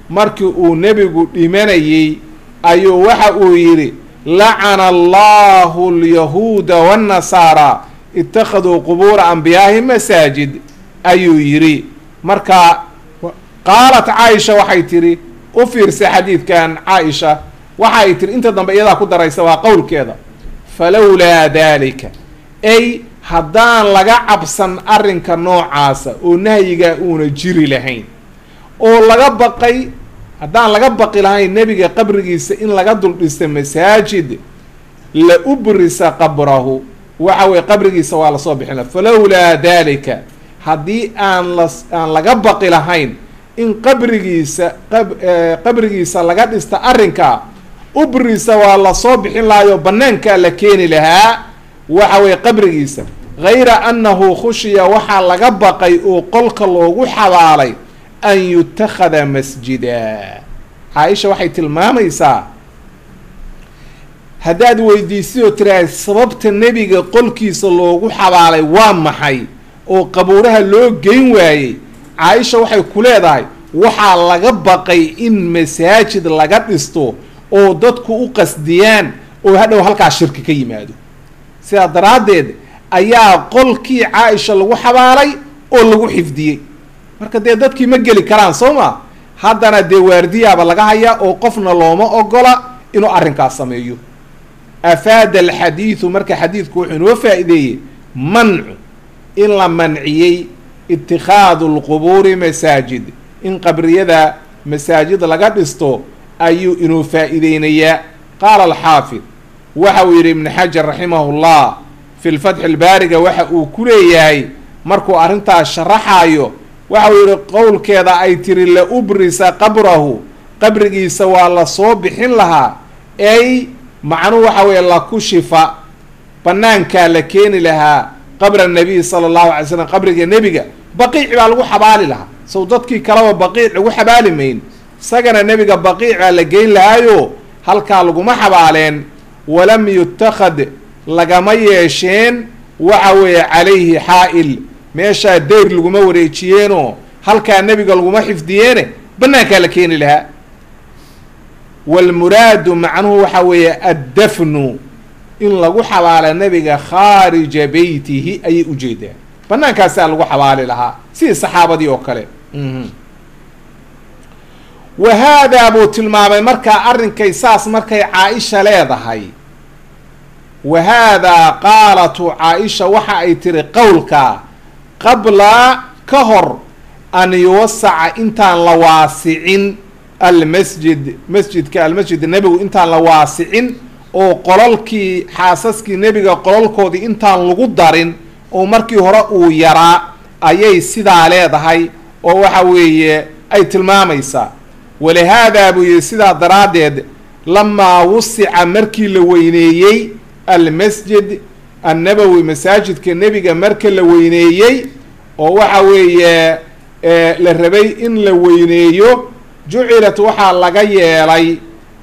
S1: markii uu nebigu dhimanayey ayuu waxa uu yidhi lacana allahu alyahuuda waannasaara ittakhaduu qubuura anbiyaahi masaajid ayuu yidhi. marka qaalat caaisha waxay tidhi, u fiirsa xadiidkan caaisha waxay tihi inta dambe iyadaa ku daraysa waa qowlkeeda, falowlaa daalika ay haddaan laga cabsan arrinka noocaasa oo nahyigaa uuna jiri lahayn oo laga baqay haddaan laga baqi lahayn nebiga qabrigiisa in laga dul dhista masaajid la ubrisa qabrahu waxa weye qabrigiisa waa lasoo bixin laha. falowlaa daalika haddii aan la aan laga baqi lahayn in qabrigiisa qabrigiisa laga dhista arrinkaa ubrisa waa lasoo bixin lahaayoo banaankaa la keeni lahaa waxa weye qabrigiisa. gayra annahu khushiya waxaa laga baqay oo qolka loogu xabaalay an yutakhada masjida. caaisha waxay tilmaamaysaa haddaad weydiisay oo tiraahda sababta nebiga qolkiisa loogu xabaalay waa maxay oo qabuuraha loo geyn waayey, caaisha waxay ku leedahay waxaa laga baqay in masaajid laga dhisto oo dadku u qasdiyaan oo hadhow halkaa shirki ka yimaado. sidaa daraaddeed ayaa qolkii caaisha lagu xabaalay oo lagu xifdiyey. marka dee dadkii ma geli karaan soo ma, haddana dee waardiyaaba laga hayaa oo qofna looma ogola inuu arrinkaas sameeyo. afaada alxadiidu marka xadiidku wuxuu inoo faa-ideeyey mancu in la manciyey itikhaadu lqubuuri masaajid, in qabriyada masaajid laga dhisto ayuu inuu faa-ideynayaa. qaala alxaafid waxa uu yidhi ibn xajar raximahu llah fi lfatxi lbaariga waxa uu ku leeyahay markuu arrintaas sharaxaayo waxa uu yidhi qowlkeeda ay tiri la ubrisa qabrahu qabrigiisa waa lasoo bixin lahaa ay macnuhu waxa weeye la kushifa banaankaa la keeni lahaa qabra nabiy sala allahu alay slam qabriga nebiga baqiic baa lagu xabaali lahaa. sow dadkii kaleba baqiic lagu xabaali mayn, isagana nebiga baqiic baa la geyn lahaayo halkaa laguma xabaaleen. walam yutakhad lagama yeesheen waxa weeye calayhi xaa-il, meeshaa dayr laguma wareejiyeenoo halkaa nebiga laguma xifdiyeene banaankaa la keeni lahaa. walmuraadu macnuhu waxa weeye addafnu in lagu xabaala nebiga khaarija beytihi ayay ujeedaan, banaankaasaa lagu xabaali lahaa sidii saxaabadii oo kale. wa haadaa buu tilmaamay markaa arrinkay saas markay caaisha leedahay. wa haadaa qaalatu caaisha waxa ay tiri qowlkaa qabla ka hor an yuwasaca intaan la waasicin almasjid masjidka almasjid nebigu intaan la waasicin oo qolalkii xaasaskii nebiga qolalkoodii intaan lagu darin oo markii hore uu yaraa ayay sidaa leedahay oo waxa weeye ay tilmaamaysaa. walihaadaa buu yihi sidaa daraaddeed lamaa wusica markii la weyneeyey almasjid annabowi masaajidka nebiga marka la weyneeyey oo waxa weeye la rabay in la weyneeyo jucilat waxaa laga yeelay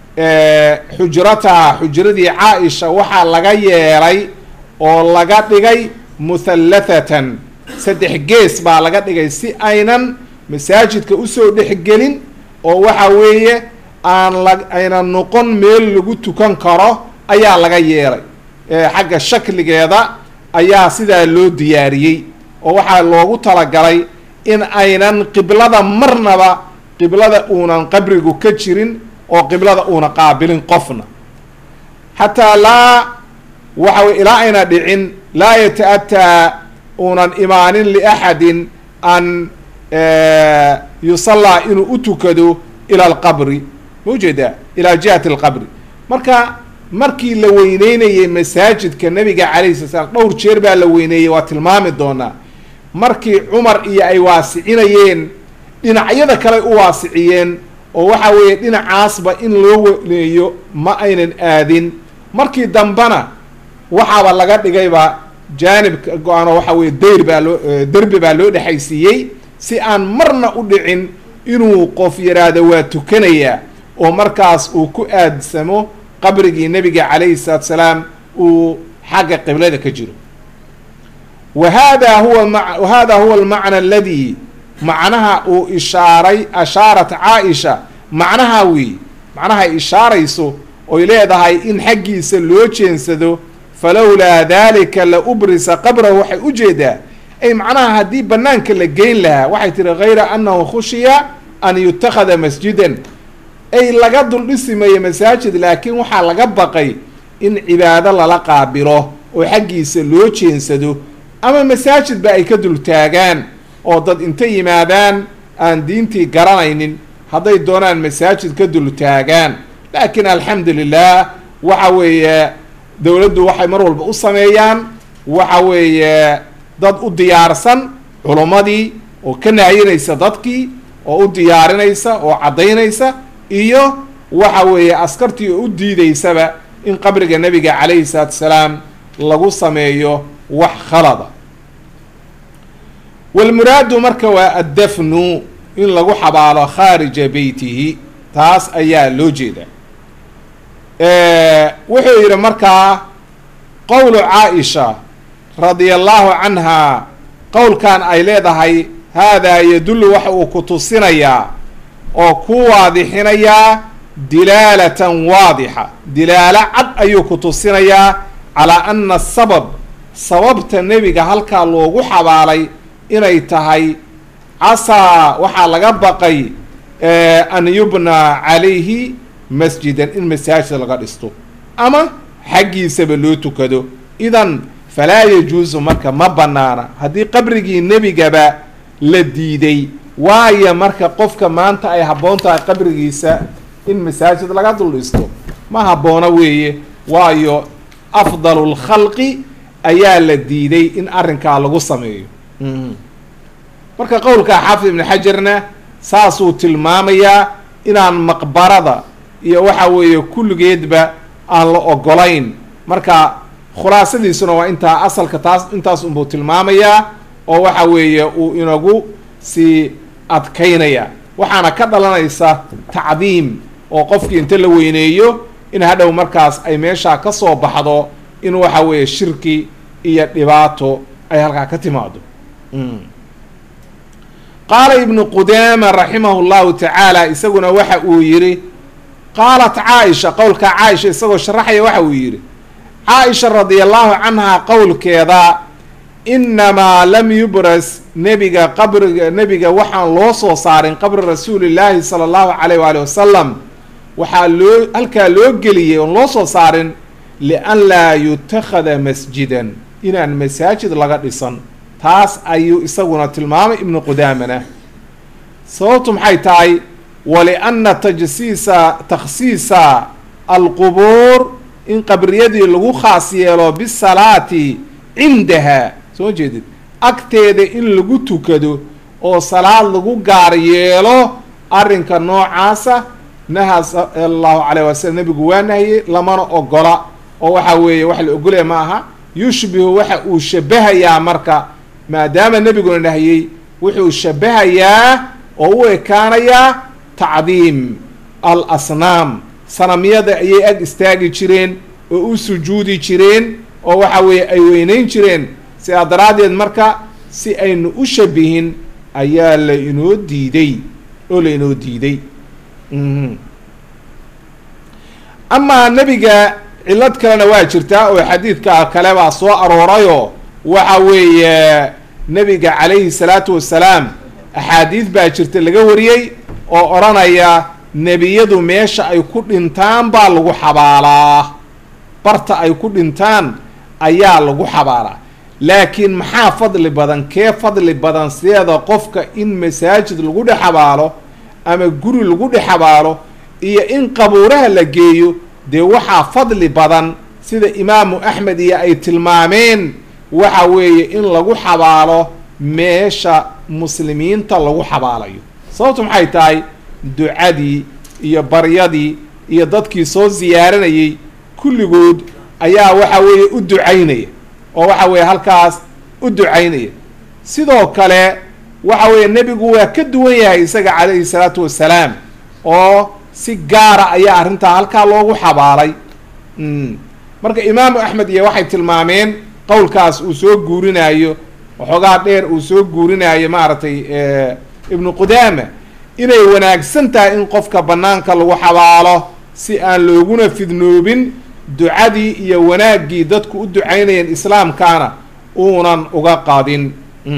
S1: xujrataha xujradii caaisha waxaa laga yeelay oo laga dhigay muhallathatan saddex gees baa laga dhigay si aynan masaajidka usoo dhexgelin oo waxa weeye aan la aynan noqon meel lagu tukan karo ayaa laga yeelay. xagga shakligeeda ayaa sidaa loo diyaariyey oo waxaa loogu talagalay in aynan qiblada marnaba qiblada uunan qabrigu ka jirin oo qiblada uuna qaabilin qofna, xataa laa waxa wey ilaa ayna dhicin laa yata-ataa uunan imaanin liaxadin an yusallaa inuu u tukado ila alqabri, ma ujeedaa ilaa jihati alqabri. marka markii la weyneynayey masaajidka nabiga calayhi sala slam dhowr jeer baa la weyneeyey, waa tilmaami doonaa. markii cumar iyo ay waasicinayeen dhinacyada kale u waasiciyeen oo waxa weeye dhinacaasba in loo weyneeyo ma aynan aadin. markii dambena waxaaba laga dhigayba jaanibka go-aanoo waxa weye dayr baa loo derbi baa loo dhexaysiiyey si aan marna u dhicin inuu qof yaraado waa tukanayaa oo markaas uu ku aadsamo qabrigii nebiga calayhi salaatu salaam uu xagga qiblada ka jiro. wa hada huwa wa hada huwa almacna aladi macnaha uu ishaaray ashaarat caaisha macnaha weey macnaha ay ishaarayso oy leedahay in xaggiisa loo jeensado falowlaa dalika la ubrisa qabrahu waxay ujeedaa ay macnaha haddii banaanka la geyn lahaa waxay tihi hayra annahu khushiya an yutakhada masjidan ay laga dul dhisimayo masaajid laakiin waxaa laga baqay in cibaado lala qaabilo oo xaggiisa loo jeensado ama masaajidba ay ka dul taagaan oo dad inta yimaadaan aan diintii garanaynin hadday doonaan masaajid ka dul taagaan laakiin alxamdu lilah waxa weeye dowladdu waxay mar walba u sameeyaan waxa weeye dad u diyaarsan culummadii oo ka naayinaysa dadkii oo u diyaarinaysa oo caddaynaysa iyo waxa weeye askartii oo u diidaysaba in qabriga nebiga calayhi salaatu wasalaam lagu sameeyo wax khalada walmuraadu marka waa addafnu in lagu xabaalo khaarija beytihi taas ayaa loo jeeda wuxuu yidhi markaa qowlu caaisha radia allahu canha qowlkan ay leedahay haadaa yadullu waxa uu ku tusinayaa oo ku waadixinayaa dilaalatan waadixa dilaalo cad ayuu ku tusinayaa calaa ana asabab sababta nebiga halkaa loogu xabaalay inay tahay casaa waxaa laga baqay an yubnaa calayhi masjidan in masaajid laga dhisto ama xaggiisaba loo tukado idan falaa yajuusu marka ma banaana haddii qabrigii nebigaba la diiday waayo marka qofka maanta ay habboon tahay qabrigiisa in masaajid laga dul dhisto ma habboona weeye waayo afdalu lkhalqi ayaa la diiday in arrinkaa lagu sameeyo marka qowlka xaafid ibn xajarna saasuu tilmaamayaa inaan maqbarada iyo waxa weeye kulligeedba aan la ogolayn marka khulaasadiisuna waa intaa asalka taas intaas unbuu tilmaamayaa oo waxa weeye uu inagu sii adkaynaya waxaana ka dhalanaysa tacdiim oo qofkii inta la weyneeyo in hadhow markaas ay meeshaa ka soo baxdo in waxa weeye shirki iyo dhibaato ay halkaa ka timaado qaala ibnu qudaama raximahu llahu tacaala isaguna waxa uu yidhi qaalat caaisha qowlka caaisha isagoo sharaxaya waxa uu yidhi caaisha radia allahu canha qowlkeeda inamaa lam yubras nebiga qabriga nebiga waxaan loo soo saarin qabri rasuulillaahi sala allahu calayh waali wasalam waxaa loo halkaa loo geliyey oon loo soo saarin lian laa yutakhada masjidan inaan masaajid laga dhisan taas ayuu isaguna tilmaamay ibnu qudaamana sababtu maxay tahay walianna tajsiisa takhsiisa alqubuur in qabriyadii lagu khaas yeelo bisalaati cindaha soo jeedid agteeda in lagu tukado oo salaad lagu gaar yeelo arrinka noocaasa nahaa sala allahu calayh wasalam nebigu waa nahye lamana ogola oo waxa weeye wax la ogolaya ma aha yushbihu waxa uu shabahayaa marka maadaama nebiguna nahiyey wuxuu shabahayaa oo u ekaanayaa tacdiim al asnaam sanamyada ayay ag istaagi jireen oo u sujuudi jireen oo waxa weeye ay weyneyn jireen sidaa daraaddeed marka si aynu u shabihin ayaa la inoo diiday oo la inoo diiday amaa nebiga cillad kalena waa jirtaa oo xadiidka kale baa soo aroorayoo waxa weeye nebiga calayhi salaatu wassalaam axaadiid baa jirta laga wariyey oo odhanaya nebiyadu meesha ay ku dhintaan baa lagu xabaalaa barta ay ku dhintaan ayaa lagu xabaalaa laakiin maxaa fadli badan kee fadli badan sideeda qofka in masaajid lagu dhex xabaalo ama guri lagu dhex xabaalo iyo in qabuuraha la geeyo dee waxaa fadli badan sida imaamu axmed iyo ay tilmaameen waxa weeye in lagu xabaalo meesha muslimiinta lagu xabaalayo sababtu maxay tahay ducadii iyo baryadii iyo dadkii soo ziyaaranayay kulligood ayaa waxa weeye u ducaynaya oo waxa weeye halkaas u ducaynaya sidoo kale waxa weeye nebigu waa ka duwan yahay isaga calayhi salaatu wassalaam oo si gaara ayaa arrintaa halkaa loogu xabaalay marka imaamu axmed iyo waxay tilmaameen qowlkaas uu soo guurinayo waxoogaa dheer uu soo guurinayo maaragtay ibnu qudaama inay wanaagsan tahay in qofka bannaanka lagu xabaalo si aan looguna fidnoobin ducadii iyo wanaaggii dadku u ducaynayeen islaamkaana uunan uga qadin.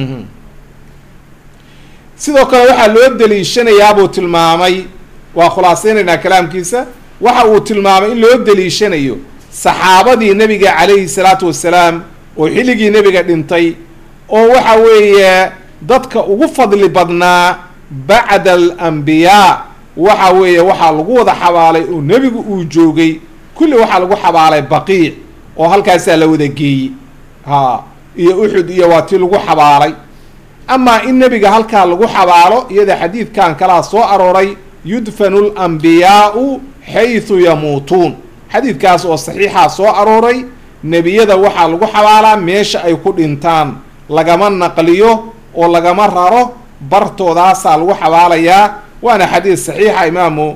S1: sidoo kale waxaa loo daliishanayaa buu tilmaamay, waa khulaasaynaynaa kalaamkiisa, waxa uu tilmaamay in loo daliishanayo saxaabadii nebiga calayhi salaatu wassalaam oo xilligii nebiga dhintay oo waxa weeye dadka ugu fadli badnaa bacda alambiyaa, waxa weeye waxaa lagu wada xabaalay oo nebigu uu joogay kulli waxaa lagu xabaalay baqiic oo halkaasaa la wada geeyey ha iyo uxud iyo waa tii lagu xabaalay. amaa in nebiga halkaa lagu xabaalo iyada xadiidkan kalaa soo arooray yudfanu lambiyaau xaysu yamuutuun, xadiidkaas oo saxiixaa soo arooray nebiyada waxaa lagu xabaalaa meesha ay ku dhintaan, lagama naqliyo oo lagama raro, bartoodaasaa lagu xabaalayaa. waana xadiid saxiixa, imaamu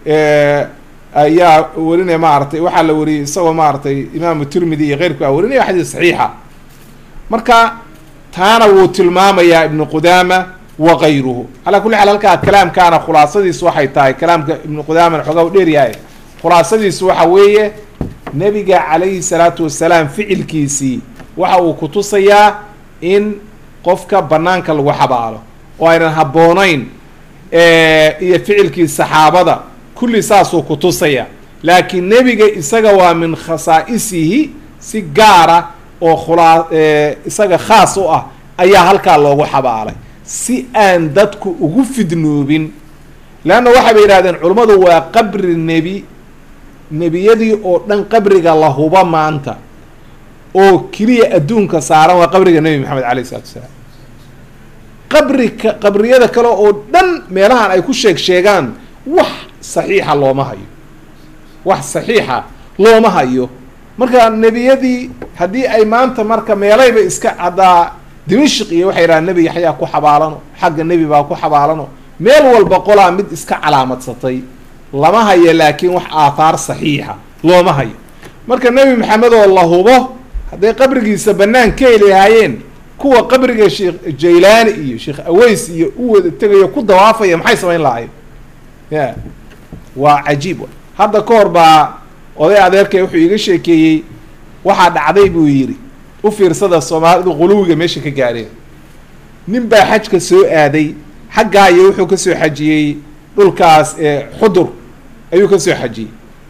S1: ayaa warinaya maaragtay, waxaa la wariyey isagoo maaragtay imaamu tirmidi iyo keyrku a warinaya xadiid saxiixa. marka taana wuu tilmaamayaa ibnu qudaama wa kayruhu. calaa kulli xaal halkaa kalaamkaana khulaasadiisu waxay tahay, kalaamka ibnu qudaamana xoogaa u dheeryahay, khulaasadiisu waxa weeye nebiga calayhi salaatu wassalaam ficilkiisii waxa uu kutusayaa in qofka banaanka lagu xabaalo oo aynan habboonayn, iyo ficilkii saxaabada kulli saasuu kutusaya. laakiin nebiga isaga waa min khasaa'isihi, si gaara oo khulaa isaga khaas u ah ayaa halkaa loogu xabaalay si aan dadku ugu fidnoobin. leanna waxay bay yidhahdeen culummadu waa qabri nebi, nebiyadii oo dhan qabriga la huba maanta oo keliya adduunka saaran waa qabriga nebi maxamed calayhi salatu wasalaam. qabrika qabriyada kale oo dhan meelahan ay ku sheeg sheegaan wax saxiixa looma hayo, wax saxiixa looma hayo. marka nebiyadii haddii ay maanta marka meelayba iska haddaa dimashq iyo waxay yidhahaan nebi yaxyaa ku xabaalano, xagga nebi baa ku xabaalano, meel walba qolaa mid iska calaamadsatay lama hayo, laakiin wax aathaar saxiixa looma hayo. marka nebi maxamed oo la hubo hadday qabrigiisa bannaan ka heli lahaayeen, kuwa qabriga sheekh jaylaani iyo sheekh aways iyo u wada tegayo ku dawaafaya maxay samayn lahayn? ya waa cajiib. hadda ka hor baa oday adeerkay wuxuu iga sheekeeyey waxaa dhacday buu yidhi, u fiirsada soomaalidu quluwiga meesha ka gaadheen. nin baa xajka soo aaday xaggaa iyo wuxuu ka soo xajiyey dhulkaas xudur ayuu ka soo xajiyey.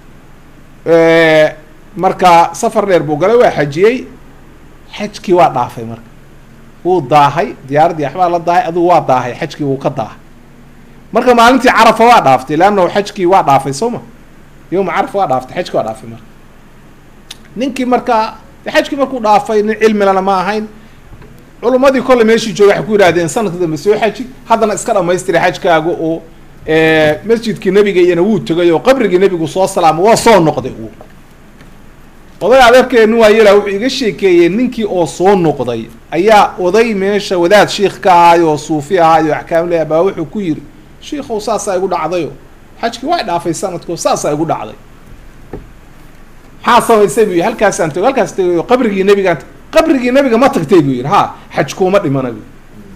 S1: marka safar dheer buu galay, waa xajiyey, xajkii waa dhaafay, marka wuu daahay, diyaaraddii waxbaa la daahay, adugu waa daahay, xajkii wuu ka daahay. marka maalintii carafa waa dhaaftay, leanna xajkii waa dhaafay soo ma, yowma carafa waa dhaaftay, xajki waa dhaafay. marka ninkii marka xajkii markuu dhaafay nin cilmilana ma ahayn, culummadii kolle meeshii jooga waxay ku yidhahdeen sanadka dambe soo xaji, haddana iska dhamaystira xajkaaga oo masjidkii nebiga iyana wuu tegay oo qabrigii nebigu soo salaamo waa soo noqday. uu oday adeerkee nin waayela wuxuu iga sheekeeyey ninkii oo soo noqday ayaa oday meesha wadaad shiikh ka ahaayo oo suufi ahaayo axkaamle abaa wuxuu ku yidhi, shiikow saasaa igu dhacdayo xajkii waa dhaafay sanadko saasaa igu dhacday, maxaa samaysay buu yidhi, halkaasaan tego halkaas tegayo qabrigii nebigaan, qabrigii nebiga ma tagtay buu yidhi, ha xajkuuma dhimana bu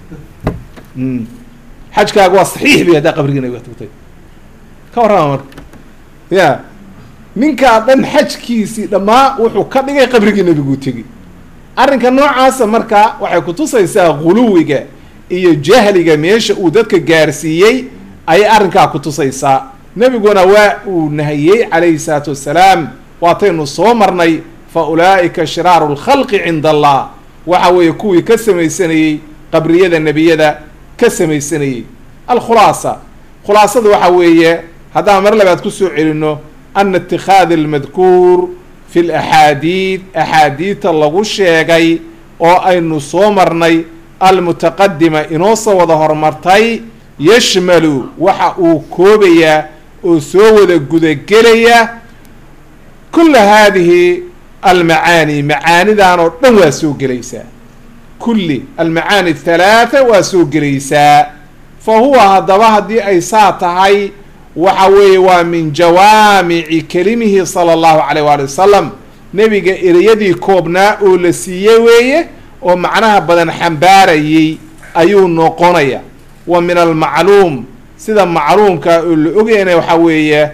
S1: xajkaaga waa saxiix bi haddaa qabrigii nebiga tagtay. ka warrama marka ya ninkaa dhan xajkiisii dhammaa wuxuu ka dhigay qabrigii nebiguu tegi. arrinka noocaasa marka waxay kutusaysaa guluwiga iyo jahliga meesha uu dadka gaarsiiyey ayay arrinkaa kutusaysaa. nebiguna waa uu nahiyey calayhi salaatu wassalaam, waataynu soo marnay, fa ulaa'ika shiraaru lkhalqi cinda allah, waxa weeye kuwii ka samaysanayey qabriyada nebiyada ka samaysanayey. alkhulaasa, khulaasada waxa weeye haddaan mar labaad kusoo celino ana itikaadi almadkuur fi laxaadiid, axaadiidta lagu sheegay oo aynu soo marnay almutaqadima inoo soo wada horumartay, yashmalu waxa uu koobayaa oo soo wada gudagelaya kula haadihi almacaani, macaanidan oo dhan waa soo gelaysaa, kulli almacaani athalaatha waa soo gelaysaa. fa huwa haddaba haddii ay saa tahay waxa weeye waa min jawaamici kelimihi sala allahu calayh waali wasalam, nebiga ereyadii koobnaa oo la siiyey weeye oo macnaha badan xambaarayey ayuu noqonaya. wa min almacluum sida macruunka oo la ogeyna waxa weeye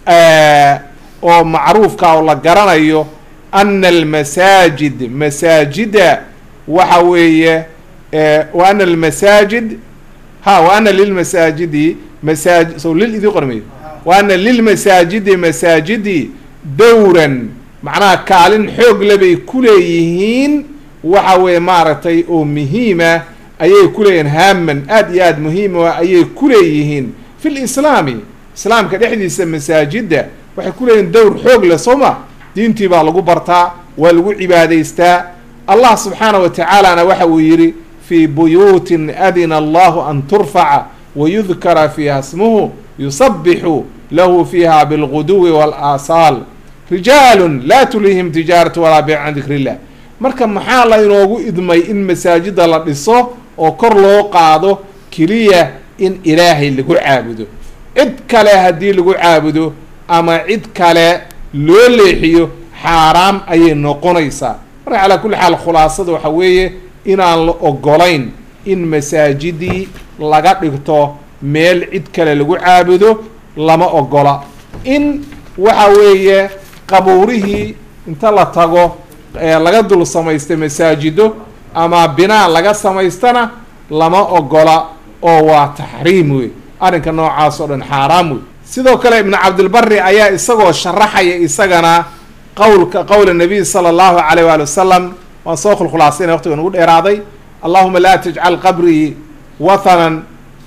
S1: oo macruufka oo la garanayo ana almasaajid masaajida waxa weeye wa ana almasaajid ha wa ana lilmasaajidi masaajid so lil idii qormay wa ana lilmasaajidi masaajidi dowran macnaha kaalin xoog labay ku leeyihiin waxa weeye maaragtay oo muhiima ayay ku leeyihiin haaman aad iyo aad muhiima ayay ku leeyihiin fi lislaami islaamka dhexdiisa masaajida waxay ku leeyihiin dowr xoog leh sooma diintii baa lagu bartaa waa lagu cibaadaystaa allah subxaanaه wa tacaalana waxa uu yidhi fii buyuutin adina allahu an turfaca wayudkara fiiha smuhu yusabixu lahu fiiha bilguduwi wاlaasaal rijaalun laa tulihim tijaaratu walaa beyc can dikr illah marka maxaa la inoogu idmay in masaajida la dhiso oo kor loo qaado keliya in ilaahay lagu caabudo cid kale haddii lagu caabudo ama cid kale loo leexiyo xaaraam ayay noqonaysaa marka calaa kulli xaal khulaasada waxa weeye inaan la ogolayn in masaajidii laga dhigto meel cid kale lagu caabudo lama ogola in waxa weeye qabuurihii inta la tago laga dul samaystay masaajido ama binaa laga samaystana lama ogola oo waa taxriim wey arrinka noocaas oo dhan xaaraam wey sidoo kale ibnu cabdilbari ayaa isagoo sharaxaya isagana qowlka qowla nabiy sala allahu calayh waali wasalam waan soo khulkhulaasayna waqtiga nagu dheeraaday allahuma laa tajcal qabrii wathanan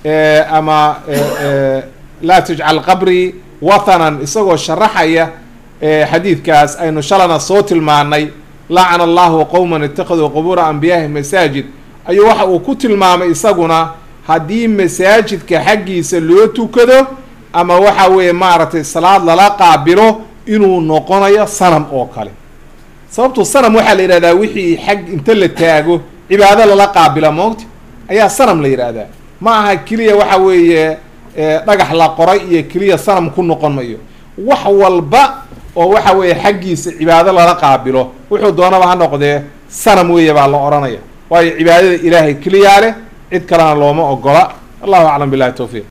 S1: ama laa tajcal qabrii wathanan isagoo sharaxaya xadiidkaas aynu shalana soo tilmaanay lacana allahu qowman itakaduu qubuura anbiyaahi masaajid ayuu waxa uu ku tilmaamay isaguna haddii masaajidka xaggiisa loo tukado ama waxa weeye maaragtay salaad lala qaabilo inuu noqonayo sanam oo kale sababtu sanam waxaa la yidhahdaa wixii xag inta la taago cibaado lala qaabila moogta ayaa sanam la yidhaahdaa ma aha keliya waxa weeye dhagax la qoray iyo keliya sanam ku noqon mayo wax walba oo waxa weeye xaggiisa cibaado lala qaabilo wuxuu doonaba ha noqdee sanam weeye baa la odhanaya waayo cibaadada ilaahay keliyaa leh cid kalena looma ogola allahu aclam billahi tawfiiq